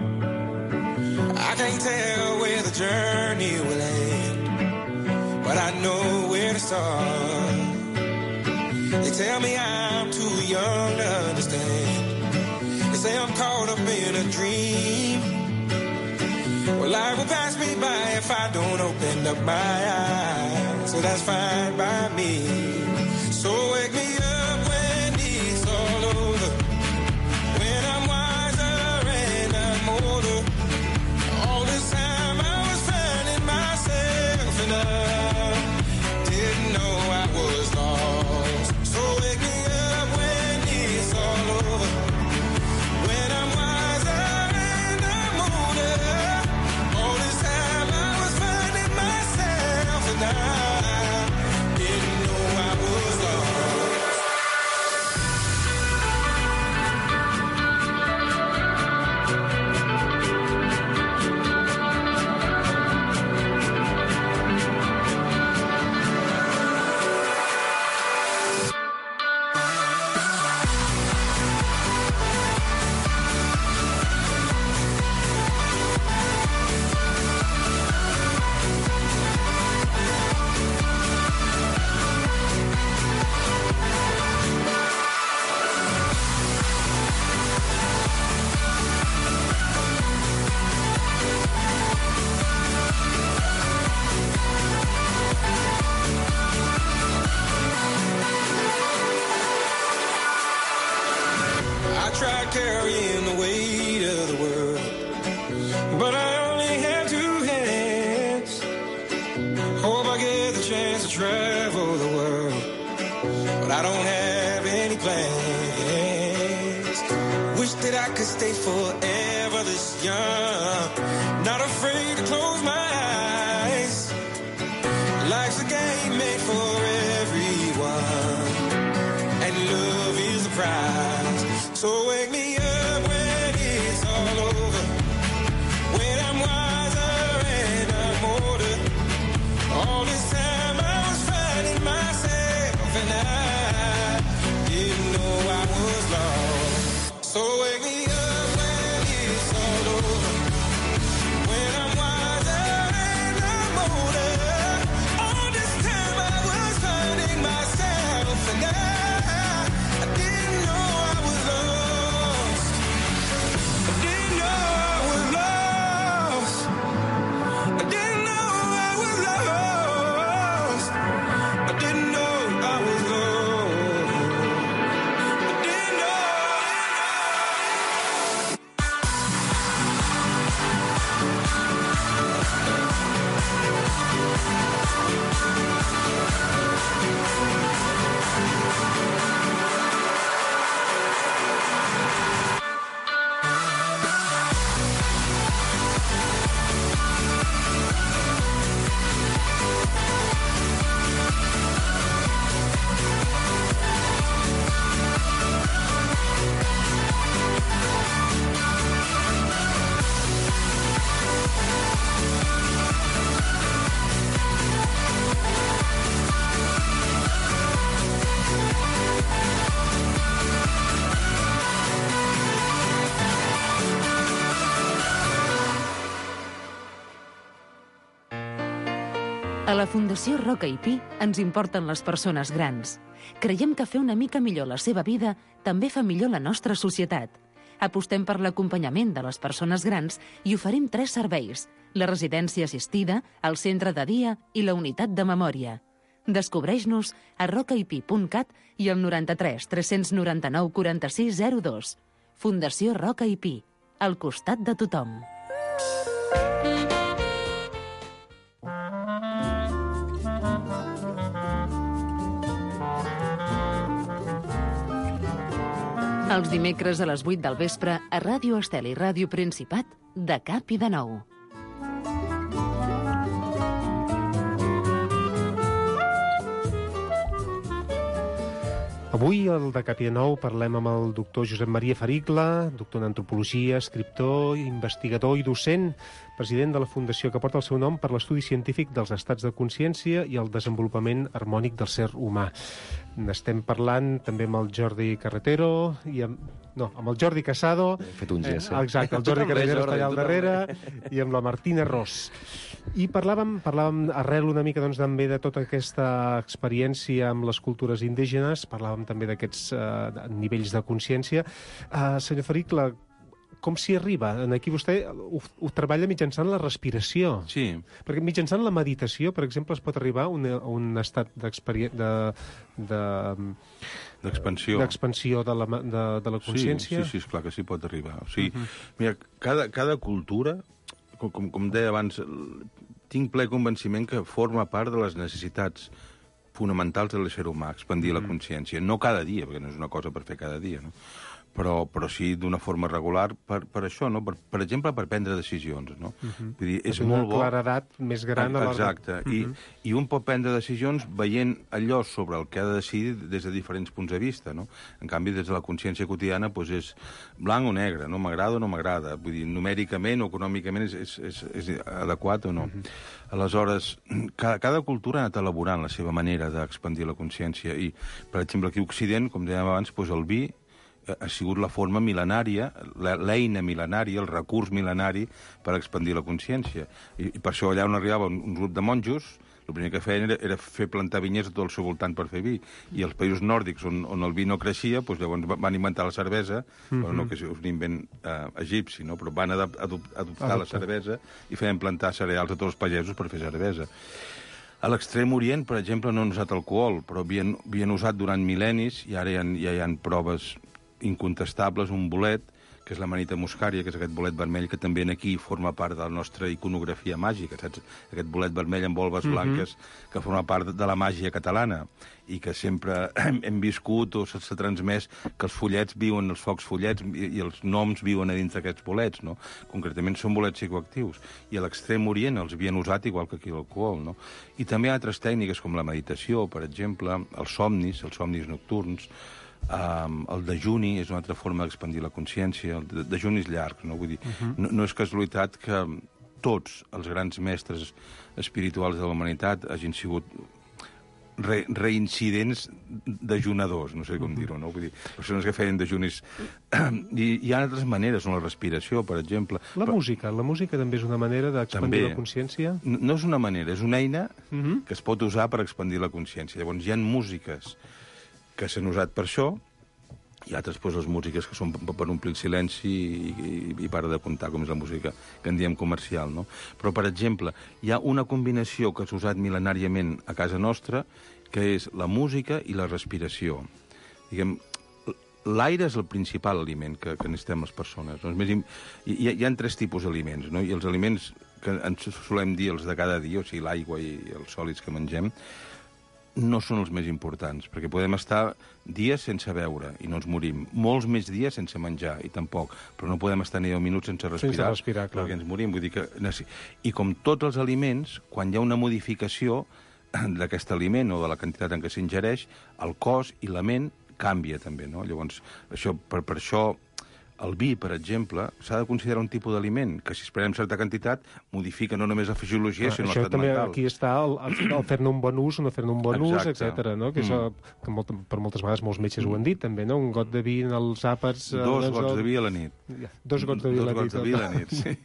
I can't tell where the journey will end, but I know where to start. They tell me I'm too young to understand. They say I'm caught up in a dream. Well, life will pass me by if I don't open up my eyes, so that's fine by me. So wake me up when it's all over, when I'm wiser and A la Fundació Roca i Pi ens importen les persones grans. Creiem que fer una mica millor la seva vida també fa millor la nostra societat. Apostem per l'acompanyament de les persones grans i oferim 3 serveis: la residència assistida, el centre de dia i la unitat de memòria. Descobreix-nos a rocaipi.cat i al 93 399 46 02. Fundació Roca i Pi, al costat de tothom. Els dimecres a les 8 del vespre a Ràdio Estel i Ràdio Principat, de cap i de nou. Avui, al de Cap i de Nou, parlem amb el doctor Josep Maria Fericla, doctor en antropologia, escriptor, investigador i docent, president de la fundació que porta el seu nom per l'estudi científic dels estats de consciència i el desenvolupament harmònic del ser humà. N'estem parlant també amb el Jordi Carretero i amb el Jordi Casado. He fet un gest, Exacte, el Jordi Carretero està allà al darrere, i amb la Martina Ros. I parlàvem arrel una mica doncs, també de tota aquesta experiència amb les cultures indígenes, parlàvem també d'aquests nivells de consciència. Senyor Fericla, com s'hi arriba? Aquí vostè ho treballa mitjançant la respiració. Sí. Perquè mitjançant la meditació, per exemple, es pot arribar a un estat d'expansió de la consciència? Sí, esclar que s'hi pot arribar. O sigui, mira, cada cultura, com deia abans, tinc ple convenciment que forma part de les necessitats fonamentals de l'ésser humà, expandir la consciència. No cada dia, perquè no és una cosa per fer cada dia, no? Però sí d'una forma regular per això, no? Per exemple, per prendre decisions, no? Vull dir, és molt bo... Una claredat més gran a l'hora... Exacte. I un pot prendre decisions veient allò sobre el que ha de decidir des de diferents punts de vista, no? En canvi, des de la consciència quotidiana, doncs és blanc o negre, no? M'agrada o no m'agrada. Vull dir, numèricament o econòmicament és adequat o no. Aleshores, cada cultura ha anat elaborant la seva manera d'expandir la consciència. I, per exemple, aquí a Occident, com dèiem abans, doncs el vi ha sigut la forma mil·lenària, l'eina mil·lenària, el recurs mil·lenari per expandir la consciència. I per això allà on arribava un grup de monjos, el primer que feien era fer plantar vinyers a tot el seu voltant per fer vi. I els països nòrdics on el vi no creixia, doncs llavors van inventar la cervesa, però no que és un invent egipci, no? Però van adoptar la cervesa i feien plantar cereals a tots els pagesos per fer cervesa. A l'Extrem Orient, per exemple, no han usat alcohol, però havien usat durant mil·lennis i ara ja hi ha proves incontestables, un bolet, que és l'amanita muscària, que és aquest bolet vermell que també aquí forma part de la nostra iconografia màgica, saps? Aquest bolet vermell amb volves blanques que forma part de la màgia catalana i que sempre hem viscut o s'ha transmès que els follets viuen, els focs follets i els noms viuen a dins d'aquests bolets, no? Concretament són bolets psicoactius. I a l'Extrem Orient els havien usat igual que aquí l'alcohol, no? I també altres tècniques com la meditació, per exemple, els somnis nocturns, el dejuni és una altra forma d'expandir la consciència, el dejunis llargs, no? Vull dir, no és casualitat que tots els grans mestres espirituals de la humanitat hagin sigut reincidents dejunadors, no sé com dir-ho, no? Vull dir, persones que feien dejunis... I hi ha altres maneres, la respiració, per exemple. La música també és una manera d'expandir la consciència? No és una manera, és una eina que es pot usar per expandir la consciència. Llavors, hi ha músiques que s'han usat per això, i altres, doncs, les músiques que són per omplir el silenci i para de comptar, com és la música que en diem comercial, no? Però, per exemple, hi ha una combinació que s'ha usat mil·lenàriament a casa nostra, que és la música i la respiració. Diguem, l'aire és el principal aliment que necessitem les persones. Hi ha 3 tipus d'aliments, no? I els aliments que ens solem dir els de cada dia, o sigui, l'aigua i els sòlids que mengem, no són els més importants, perquè podem estar dies sense beure i no ens morim, molts més dies sense menjar, i tampoc, però no podem estar ni 10 minuts sense respirar clar, perquè ens morim. Vull dir que... I com tots els aliments, quan hi ha una modificació d'aquest aliment o de la quantitat en què s'ingereix, el cos i la ment canvia també, no? Llavors, per això el vi, per exemple, s'ha de considerar un tipus d'aliment que, si esperem certa quantitat, modifica no només la fisiologia, sinó l'estat també, mental. aquí està el fer-ne un bon ús o no fer-ne un bon ús, etc. No? Que és que per moltes vegades molts metges ho han dit, també, no? Un got de vi en els àpats... 2 gots de vi a la nit. 2 gots de vi a la nit. 2 gots de vi a la nit, sí.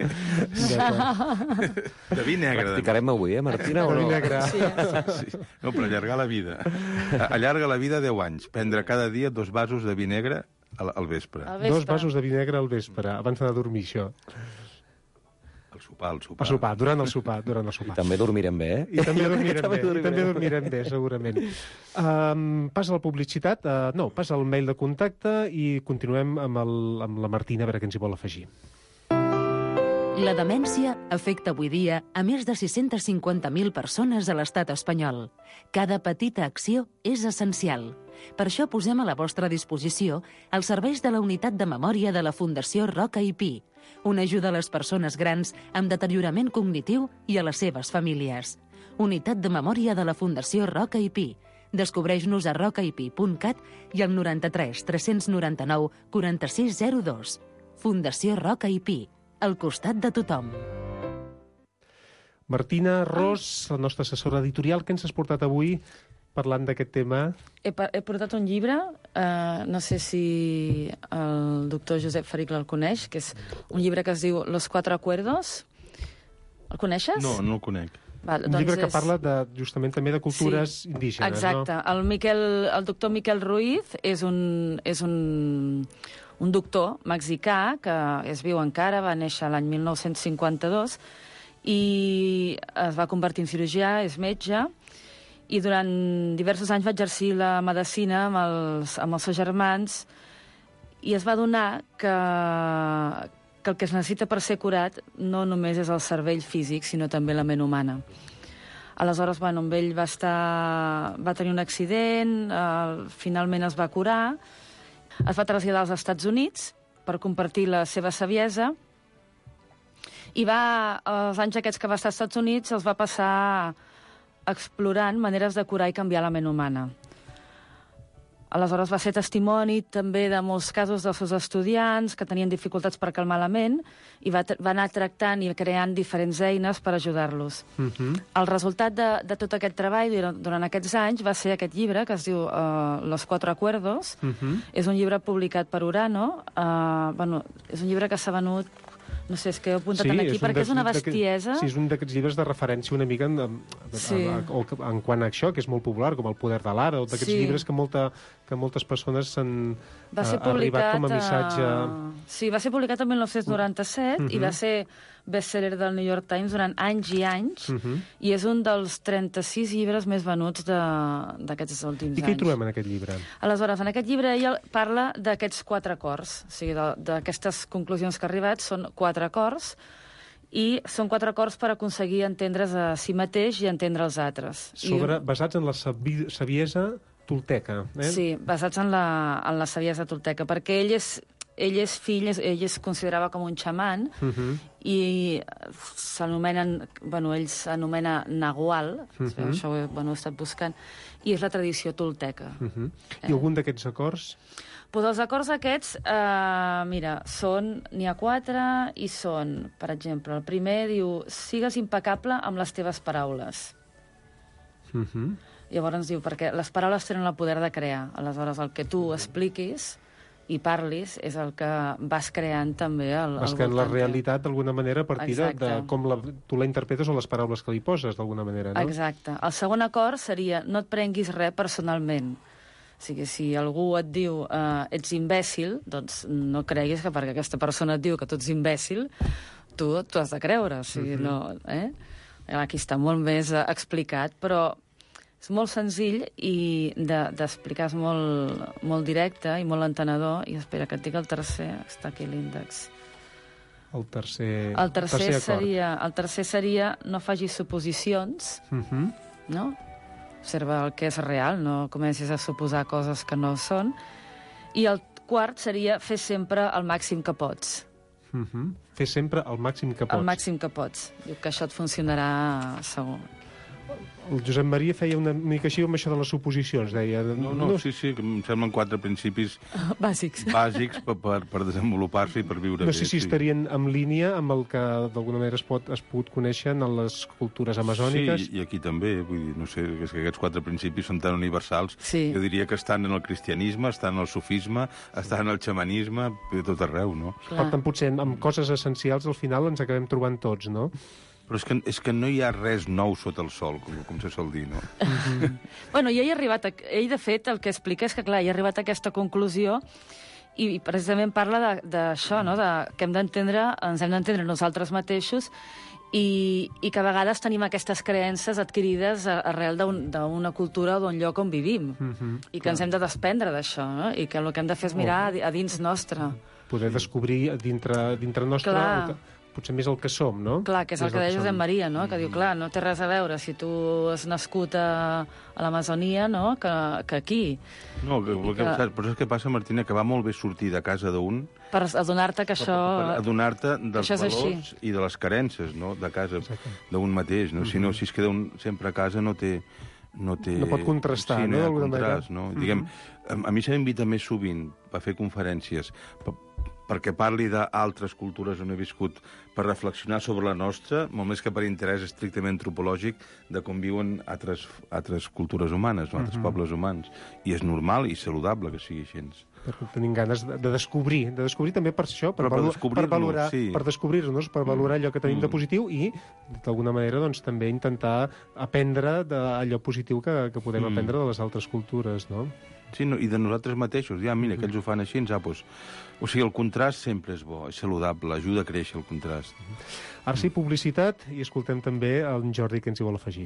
De vi negre. Practicarem avui, Martina? De vi negre. Sí. No, per allargar la vida. Allarga la vida 10 anys. Prendre cada dia 2 vasos de vi negre al vespre. 2 vasos de vi negre al vespre, abans d'anar a dormir, això. Al sopar. A sopar, durant el sopar. I també dormirem bé, eh? I també dormirem bé, segurament. Passa la publicitat, passa el mail de contacte i continuem amb la Martina a veure què ens hi vol afegir. La demència afecta avui dia a més de 650.000 persones a l'estat espanyol. Cada petita acció és essencial. Per això posem a la vostra disposició els serveis de la Unitat de Memòria de la Fundació Roca i Pi, una ajuda a les persones grans amb deteriorament cognitiu i a les seves famílies. Unitat de Memòria de la Fundació Roca i Pi. Descobreix-nos a rocaipi.cat i al 93 399 4602. Fundació Roca i Pi, al costat de tothom. Martina Ros, la nostra assessora editorial, què ens has portat avui parlant d'aquest tema? He portat un llibre, no sé si el doctor Josep Faric el coneix, que és un llibre que es diu Los Cuatro Acuerdos. El coneixes? No el conec. Un llibre que parla justament també de cultures indígenes, exacte. No? El doctor Miquel Ruiz és un doctor mexicà que es viu encara, va néixer l'any 1952 i es va convertir en cirurgià, és metge, i durant diversos anys va exercir la medicina amb els seus germans i es va adonar que el que es necessita per ser curat no només és el cervell físic, sinó també la ment humana. Aleshores, amb ell va tenir un accident, finalment es va curar, es va traslladar als Estats Units per compartir la seva saviesa i els anys aquests que va estar als Estats Units els va passar explorant maneres de curar i canviar la ment humana. Aleshores va ser testimoni també de molts casos dels seus estudiants que tenien dificultats per calmar la ment i va anar tractant i creant diferents eines per ajudar-los. El resultat de tot aquest treball durant aquests anys va ser aquest llibre que es diu Los Cuatro Acuerdos. És un llibre publicat per Urano. És un llibre que s'ha venut... No sé, és que he apuntat aquí perquè és una bestiesa. Sí, és un d'aquests llibres de referència una mica en quant a això, que és molt popular, com El poder de l'art, o d'aquests llibres que moltes persones s'han arribat com a missatge... Sí, va ser publicat el 1997 i va ser bestseller del New York Times durant anys i anys, i és un dels 36 llibres més venuts d'aquests últims anys. I què hi trobem en aquest llibre? Aleshores, en aquest llibre ell parla d'aquests 4 acords, o sigui, d'aquestes conclusions que ha arribat, són 4 acords, i són 4 acords per aconseguir entendre's a si mateix i entendre els altres. Basats en la saviesa tolteca. Sí, basats en la saviesa tolteca, perquè ell és fill, ell es considerava com un xaman i ell s'anomena Nagual, això ho he estat buscant, i és la tradició tolteca. I algun d'aquests acords? Els acords aquests, n'hi ha 4 i són, per exemple, el primer diu, sigues impecable amb les teves paraules. Llavors diu, perquè les paraules tenen el poder de crear, aleshores el que tu expliquis i parlis és el que vas creant també al voltant. Vas creant la realitat d'alguna manera a partir de com tu la interpretes o les paraules que li poses d'alguna manera, no? Exacte. El segon acord seria no et prenguis res personalment. O sigui, si algú et diu ets imbècil, doncs no creguis que perquè aquesta persona et diu que tu ets imbècil, tu has de creure. O sigui, aquí està molt més explicat, però és molt senzill i d'explicar, és molt directe i molt entenedor. I espera, que et dic el tercer, està aquí l'índex. El tercer seria no facis suposicions, no? Observa el que és real, no comencis a suposar coses que no són. I el quart seria fer sempre el màxim que pots. Fer sempre el màxim que pots. El màxim que pots. Diu que això et funcionarà segur. El Josep Maria feia una mica així amb això de les suposicions, deia... Sí, que em semblen 4 principis bàsics per desenvolupar-se i per viure bé. No sé si estarien en línia amb el que d'alguna manera es pot conèixer en les cultures amazòniques. Sí, i aquí també, vull dir, no sé, és que aquests 4 principis són tan universals. Sí. Jo diria que estan en el cristianisme, estan en el sufisme, estan en el xamanisme, de tot arreu, no? Per tant, potser amb coses essencials al final ens acabem trobant tots, no? Però és que no hi ha res nou sota el sol, com se sol dir, no? Bueno, i ell, de fet, el que explica és que, clar, ell ha arribat a aquesta conclusió i precisament parla d'això, no?, que ens hem d'entendre nosaltres mateixos i que a vegades tenim aquestes creences adquirides arrel d'una cultura o d'un lloc on vivim i que ens hem de desprendre d'això, no?, i que el que hem de fer és mirar a dins nostre. Poder descobrir dintre nostre... Clar. Potser més el que som, no? Clar, que és el que deia Josep Maria, no? Que diu, clar, no té res a veure si tu has nascut a l'Amazonia, no?, que aquí. No, però és que passa, Martina, que va molt bé sortir de casa d'un... Per adonar-te que això... Per adonar-te dels valors i de les carences, no?, de casa d'un mateix, no? Si no, si es queda un sempre a casa no pot contrastar, no?, d'alguna manera. Diguem, a mi se m'invita més sovint a fer conferències perquè parli d'altres cultures on he viscut, per reflexionar sobre la nostra, molt més que per interès estrictament antropològic de com viuen altres cultures humanes, altres pobles humans. I és normal i saludable que sigui així. Perquè tenim ganes de descobrir també per això, per descobrir-nos, per valorar allò que tenim de positiu i, d'alguna manera, doncs, també intentar aprendre d'allò positiu que podem aprendre de les altres cultures, no? Sí, i de nosaltres mateixos. Ja, mira, que ells ho fan així, doncs... O sigui, el contrast sempre és bo, és saludable, ajuda a créixer el contrast. Ara sí, publicitat, i escoltem també en Jordi, que ens hi vol afegir.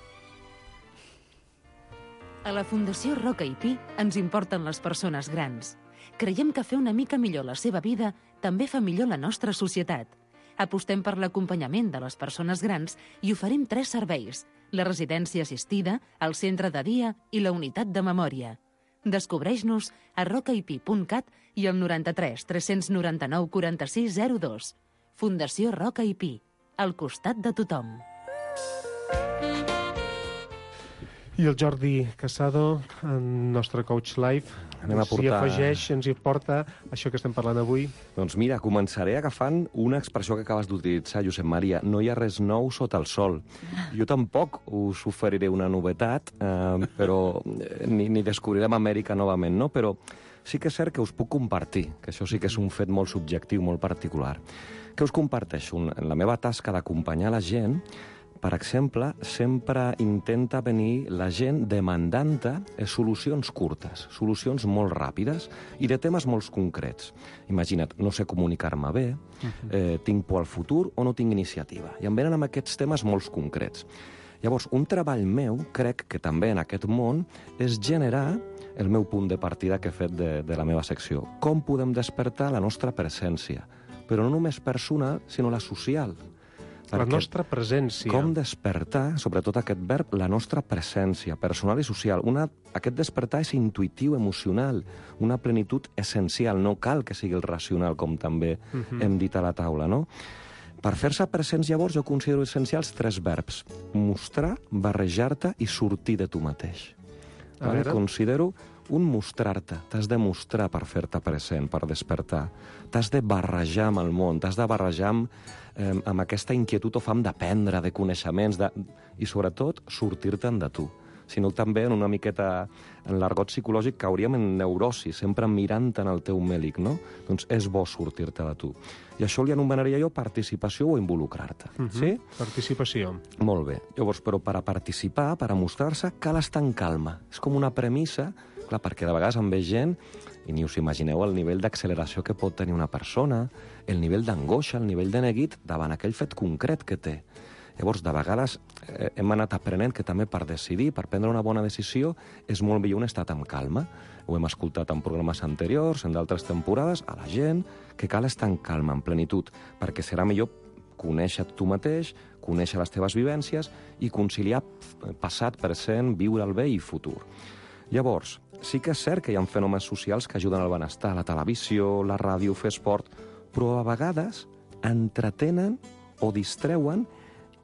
A la Fundació Roca i Pi ens importen les persones grans. Creiem que fer una mica millor la seva vida també fa millor la nostra societat. Apostem per l'acompanyament de les persones grans i oferim 3 serveis: la residència assistida, el centre de dia i la unitat de memòria. Descobreix-nos a rocaipi.cat i al 93 399 46 02. Fundació Roca i Pi, al costat de tothom. I el Jordi Casado, el nostre coach live, s'hi afegeix, ens hi porta això que estem parlant avui. Doncs mira, començaré agafant una expressió que acabes d'utilitzar, Josep Maria. No hi ha res nou sota el sol. Jo tampoc us oferiré una novetat, però ni descobrirem Amèrica novament, no? Però sí que és cert que us puc compartir, que això sí que és un fet molt subjectiu, molt particular. Què us comparteixo? En la meva tasca d'acompanyar la gent, per exemple, sempre intenta venir la gent demandant-te solucions curtes, solucions molt ràpides i de temes molt concrets. Imagina't, no sé comunicar-me bé, tinc por al futur o no tinc iniciativa. I em venen amb aquests temes molt concrets. Llavors, un treball meu, crec que també en aquest món, és generar el meu punt de partida que he fet de la meva secció. Com podem despertar la nostra presència? Però no només personal, sinó la social. La nostra presència. Com despertar, sobretot aquest verb, la nostra presència personal i social. Aquest despertar és intuitiu, emocional, una plenitud essencial. No cal que sigui el racional, com també hem dit a la taula, no? Per fer-se presents, llavors, jo considero essencials 3 verbs. Mostrar, barrejar-te i sortir de tu mateix. Considero un mostrar-te. T'has de mostrar per fer-te present, per despertar. T'has de barrejar amb el món, t'has de barrejar amb aquesta inquietud o fam d'aprendre, de coneixements, i sobretot sortir-te'n de tu. Si no, també en una miqueta en l'argot psicològic cauríem en neurosi, sempre mirant en el teu mèlic, no? Doncs és bo sortir-te de tu. I això li anomenaria jo participació o involucrar-te. Sí? Participació. Molt bé. Llavors, però per a participar, per a mostrar-se, cal estar en calma. És com una premissa, clar, perquè de vegades em ve gent i ni us imagineu el nivell d'acceleració que pot tenir una persona, el nivell d'angoixa, el nivell de neguit davant aquell fet concret que té. Llavors, de vegades hem anat aprenent que també per decidir, per prendre una bona decisió, és molt millor un estat amb calma. Ho hem escoltat en programes anteriors, en d'altres temporades, a la gent, que cal estar en calma, en plenitud, perquè serà millor conèixer tu mateix, conèixer les teves vivències i conciliar passat, present, viure el bé i futur. Llavors, sí que és cert que hi ha fenòmens socials que ajuden al benestar, la televisió, la ràdio, fer esport, però a vegades entretenen o distreuen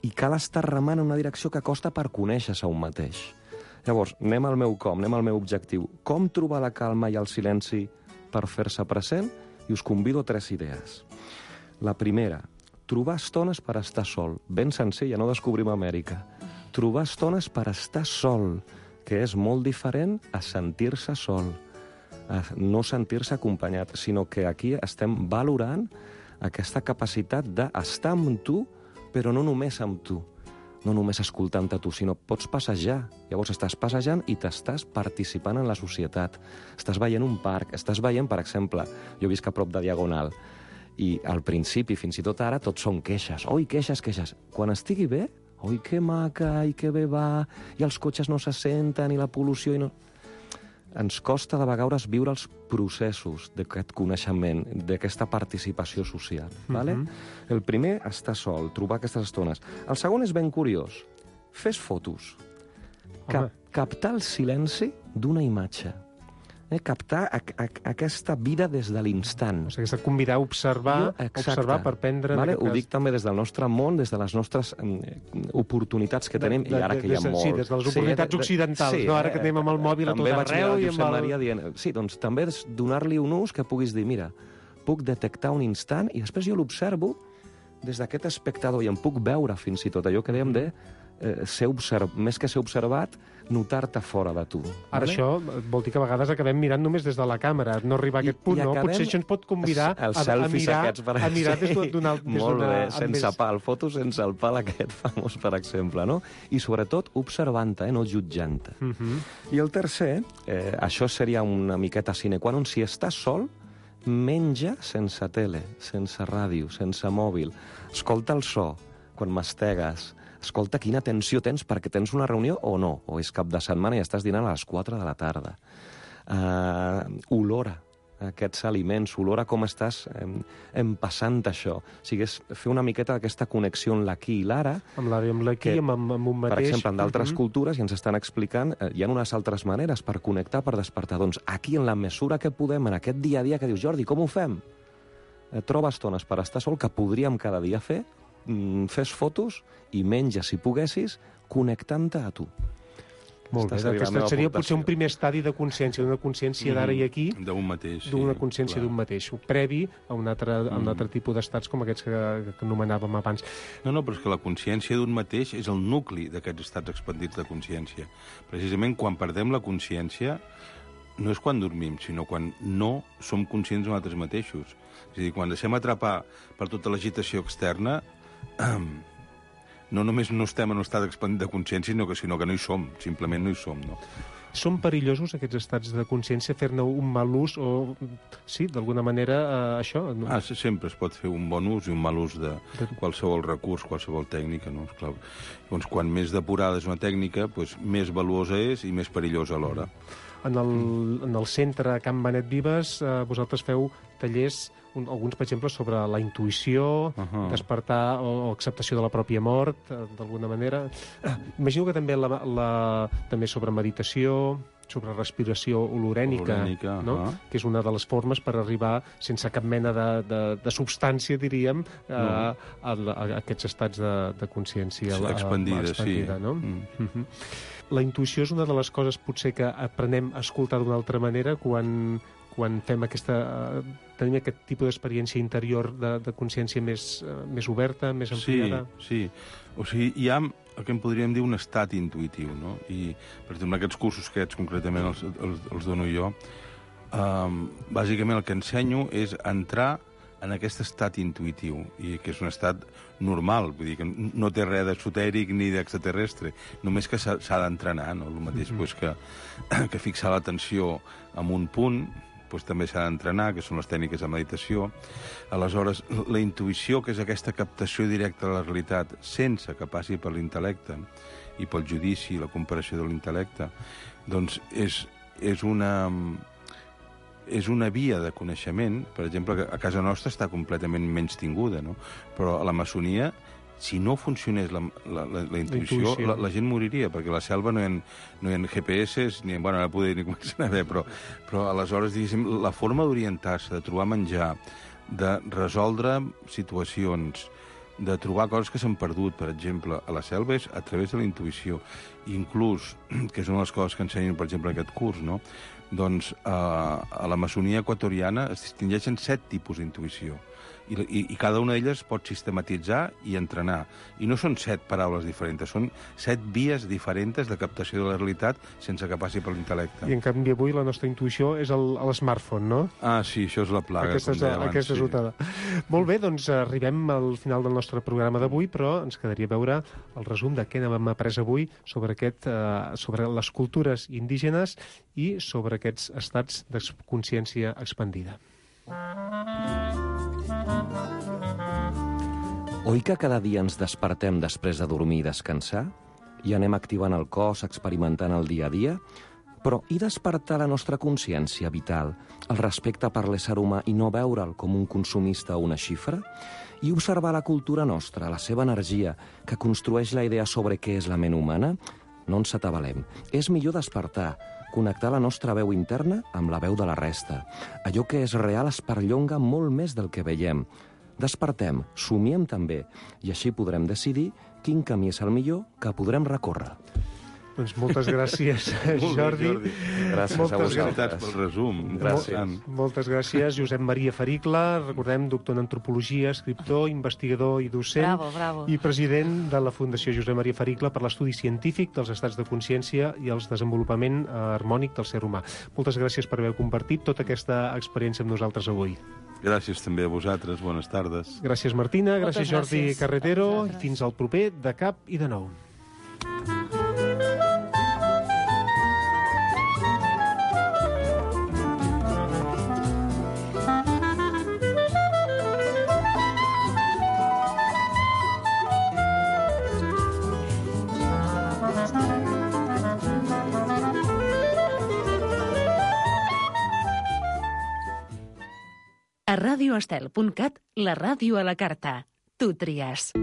i cal estar remant en una direcció que costa per conèixer-se un mateix. Llavors, anem al meu com, anem al meu objectiu. Com trobar la calma i el silenci per fer-se present? I us convido a 3 idees. La primera, trobar estones per estar sol. Ben senzilla, no descobrim Amèrica. Trobar estones per estar sol, que és molt diferent a sentir-se sol, a no sentir-se acompanyat, sinó que aquí estem valorant aquesta capacitat d'estar amb tu, però no només amb tu. No només escoltant-te tu, sinó pots passejar. Llavors estàs passejant i t'estàs participant en la societat. Estàs veient un parc, estàs veient, per exemple, jo visc a prop de Diagonal, i al principi, fins i tot ara, tot són queixes. Oi, queixes, queixes. Quan estigui bé, oi, que maca, i que bé va, i els cotxes no se senten, i la pol·lució... i no... Ens costa de vegades viure els processos d'aquest coneixement, d'aquesta participació social. Vale? El primer, estar sol, trobar aquestes estones. El segon és ben curiós. Fes fotos. Captar el silenci d'una imatge. Captar aquesta vida des de l'instant. O sigui, s'ha de convidar a observar per prendre... Vale? Ho dic també des del nostre món, des de les nostres oportunitats que tenim, i ara que hi ha molt... Sí, des de les oportunitats occidentals, no? Ara que anem amb el mòbil a tot arreu i amb el... Sí, doncs també donar-li un ús que puguis dir, mira, puc detectar un instant i després jo l'observo des d'aquest espectador i em puc veure fins i tot allò que dèiem de més que ser observat, notar-te fora de tu. Ara això vol dir que a vegades acabem mirant només des de la càmera, no arribar a aquest punt, no? Potser això ens pot convidar a mirar des d'una... Molt bé, sense pal, fotos sense el pal aquest famós, per exemple, no? I sobretot observant-te, no jutjant-te. I el tercer, això seria una miqueta sine qua non, si estàs sol, menja sense tele, sense ràdio, sense mòbil. Escolta el so quan mastegues. Escolta quina tensió tens perquè tens una reunió o no, o és cap de setmana i estàs dinant a les 4 de la tarda. Olora aquests aliments, olora com estàs empassant això. O sigui, és fer una miqueta d'aquesta connexió amb l'aquí i l'ara. Amb l'aquí, amb un mateix. Per exemple, en d'altres cultures, i ens estan explicant, hi ha unes altres maneres per connectar, per despertar. Doncs aquí, en la mesura que podem, en aquest dia a dia que dius, Jordi, com ho fem? Troba estones per estar sol, que podríem cada dia fer, fes fotos i menja, si poguessis, connectant-te a tu. Molt bé, aquest seria potser un primer estadi de consciència, d'una consciència d'ara i aquí. D'un mateix. D'una consciència d'un mateix, previ a un altre tipus d'estats com aquests que anomenàvem abans. No, però és que la consciència d'un mateix és el nucli d'aquests estats expandits de consciència. Precisament quan perdem la consciència no és quan dormim, sinó quan no som conscients de nosaltres mateixos. És a dir, quan deixem atrapar per tota l'agitació externa, no només no estem en un estat expandit de consciència, sinó que no hi som, simplement no hi som, no? Són perillosos aquests estats de consciència, fer-ne un mal ús o, sí, d'alguna manera, això? No? Sempre es pot fer un bon ús i un mal ús de qualsevol recurs, qualsevol tècnica, no? Esclar. Doncs quan més depurada és una tècnica, doncs més valuosa és i més perillosa alhora. En el centre Can Benet Vives vosaltres feu tallers, alguns, per exemple, sobre la intuïció, despertar o acceptació de la pròpia mort, d'alguna manera. Imagino que també també sobre meditació, sobre respiració olorènica, no? Que és una de les formes per arribar, sense cap mena de substància, diríem, a aquests estats de consciència expandida, no? La intuïció és una de les coses, potser, que aprenem a escoltar d'una altra manera quan fem tenim aquest tipus d'experiència interior de consciència més oberta, més ampliada. Sí. O sigui, hi ha el que en podríem dir un estat intuïtiu, no? I, per exemple, aquests cursos que concretament els dono jo, bàsicament el que ensenyo és entrar en aquest estat intuïtiu, i que és un estat normal, vull dir que no té res d'esotèric ni d'extraterrestre, només que s'ha d'entrenar, no? El mateix que fixar l'atenció en un punt, doncs també s'ha d'entrenar, que són les tècniques de meditació. Aleshores, la intuïció, que és aquesta captació directa de la realitat, sense que passi per l'intel·lecte i pel judici i la comparació de l'intel·lecte, doncs és una via de coneixement, per exemple, que a casa nostra està completament menystinguda, no? Però a la maçonia, si no funcionés la intuïció, la gent moriria, perquè a la selva no hi ha GPS, no poder ni començar a haver, però aleshores, diguéssim, la forma d'orientar-se, de trobar menjar, de resoldre situacions, de trobar coses que s'han perdut. Per exemple, a la selva és a través de la intuïció. Inclús, que és una de les coses que ensenyen, per exemple, aquest curs, no? Doncs a la maçonia equatoriana es distingeixen 7 tipus d'intuïció. I cada una d'elles pot sistematitzar i entrenar. I no són 7 paraules diferents, són 7 vies diferents de captació de la realitat sense que passi per l'intel·lecte. I en canvi avui la nostra intuïció és l'smartphone, no? Ah, sí, això és la plaga, com deia abans. Aquesta és otada. Molt bé, doncs arribem al final del nostre programa d'avui, però ens quedaria veure el resum de què hem après avui sobre les cultures indígenes i sobre aquests estats de consciència expandida. Oi que cada dia ens despertem després de dormir i descansar? I anem activant el cos, experimentant el dia a dia? Però i despertar la nostra consciència vital, el respecte per l'ésser humà i no veure'l com un consumista o una xifra? I observar la cultura nostra, la seva energia, que construeix la idea sobre què és la ment humana? No ens atabalem. És millor despertar, connectar la nostra veu interna amb la veu de la resta. Allò que és real es perllonga molt més del que veiem. Despertem, somiem també, i així podrem decidir quin camí és el millor que podrem recórrer. Doncs moltes gràcies, Jordi. Gràcies a vosaltres pel resum. Gràcies. Moltes gràcies, Josep Maria Fericla, recordem, doctor en antropologia, escriptor, investigador i docent, Bravo. i president de la Fundació Josep Maria Fericla per l'estudi científic dels estats de consciència i el desenvolupament harmònic del ser humà. Moltes gràcies per haver compartit tota aquesta experiència amb nosaltres avui. Gràcies també a vosaltres, bones tardes. Gràcies, Martina, gràcies, Jordi Carretero, i fins al proper De Cap i de Nou. A radioestel.cat, la ràdio a la carta. Tu tries.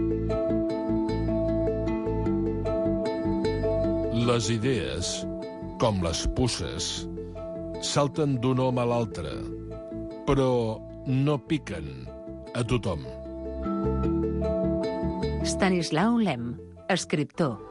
Les idees, com les puces, salten d'un home a l'altre, però no piquen a tothom. Stanislau Lem, escriptor.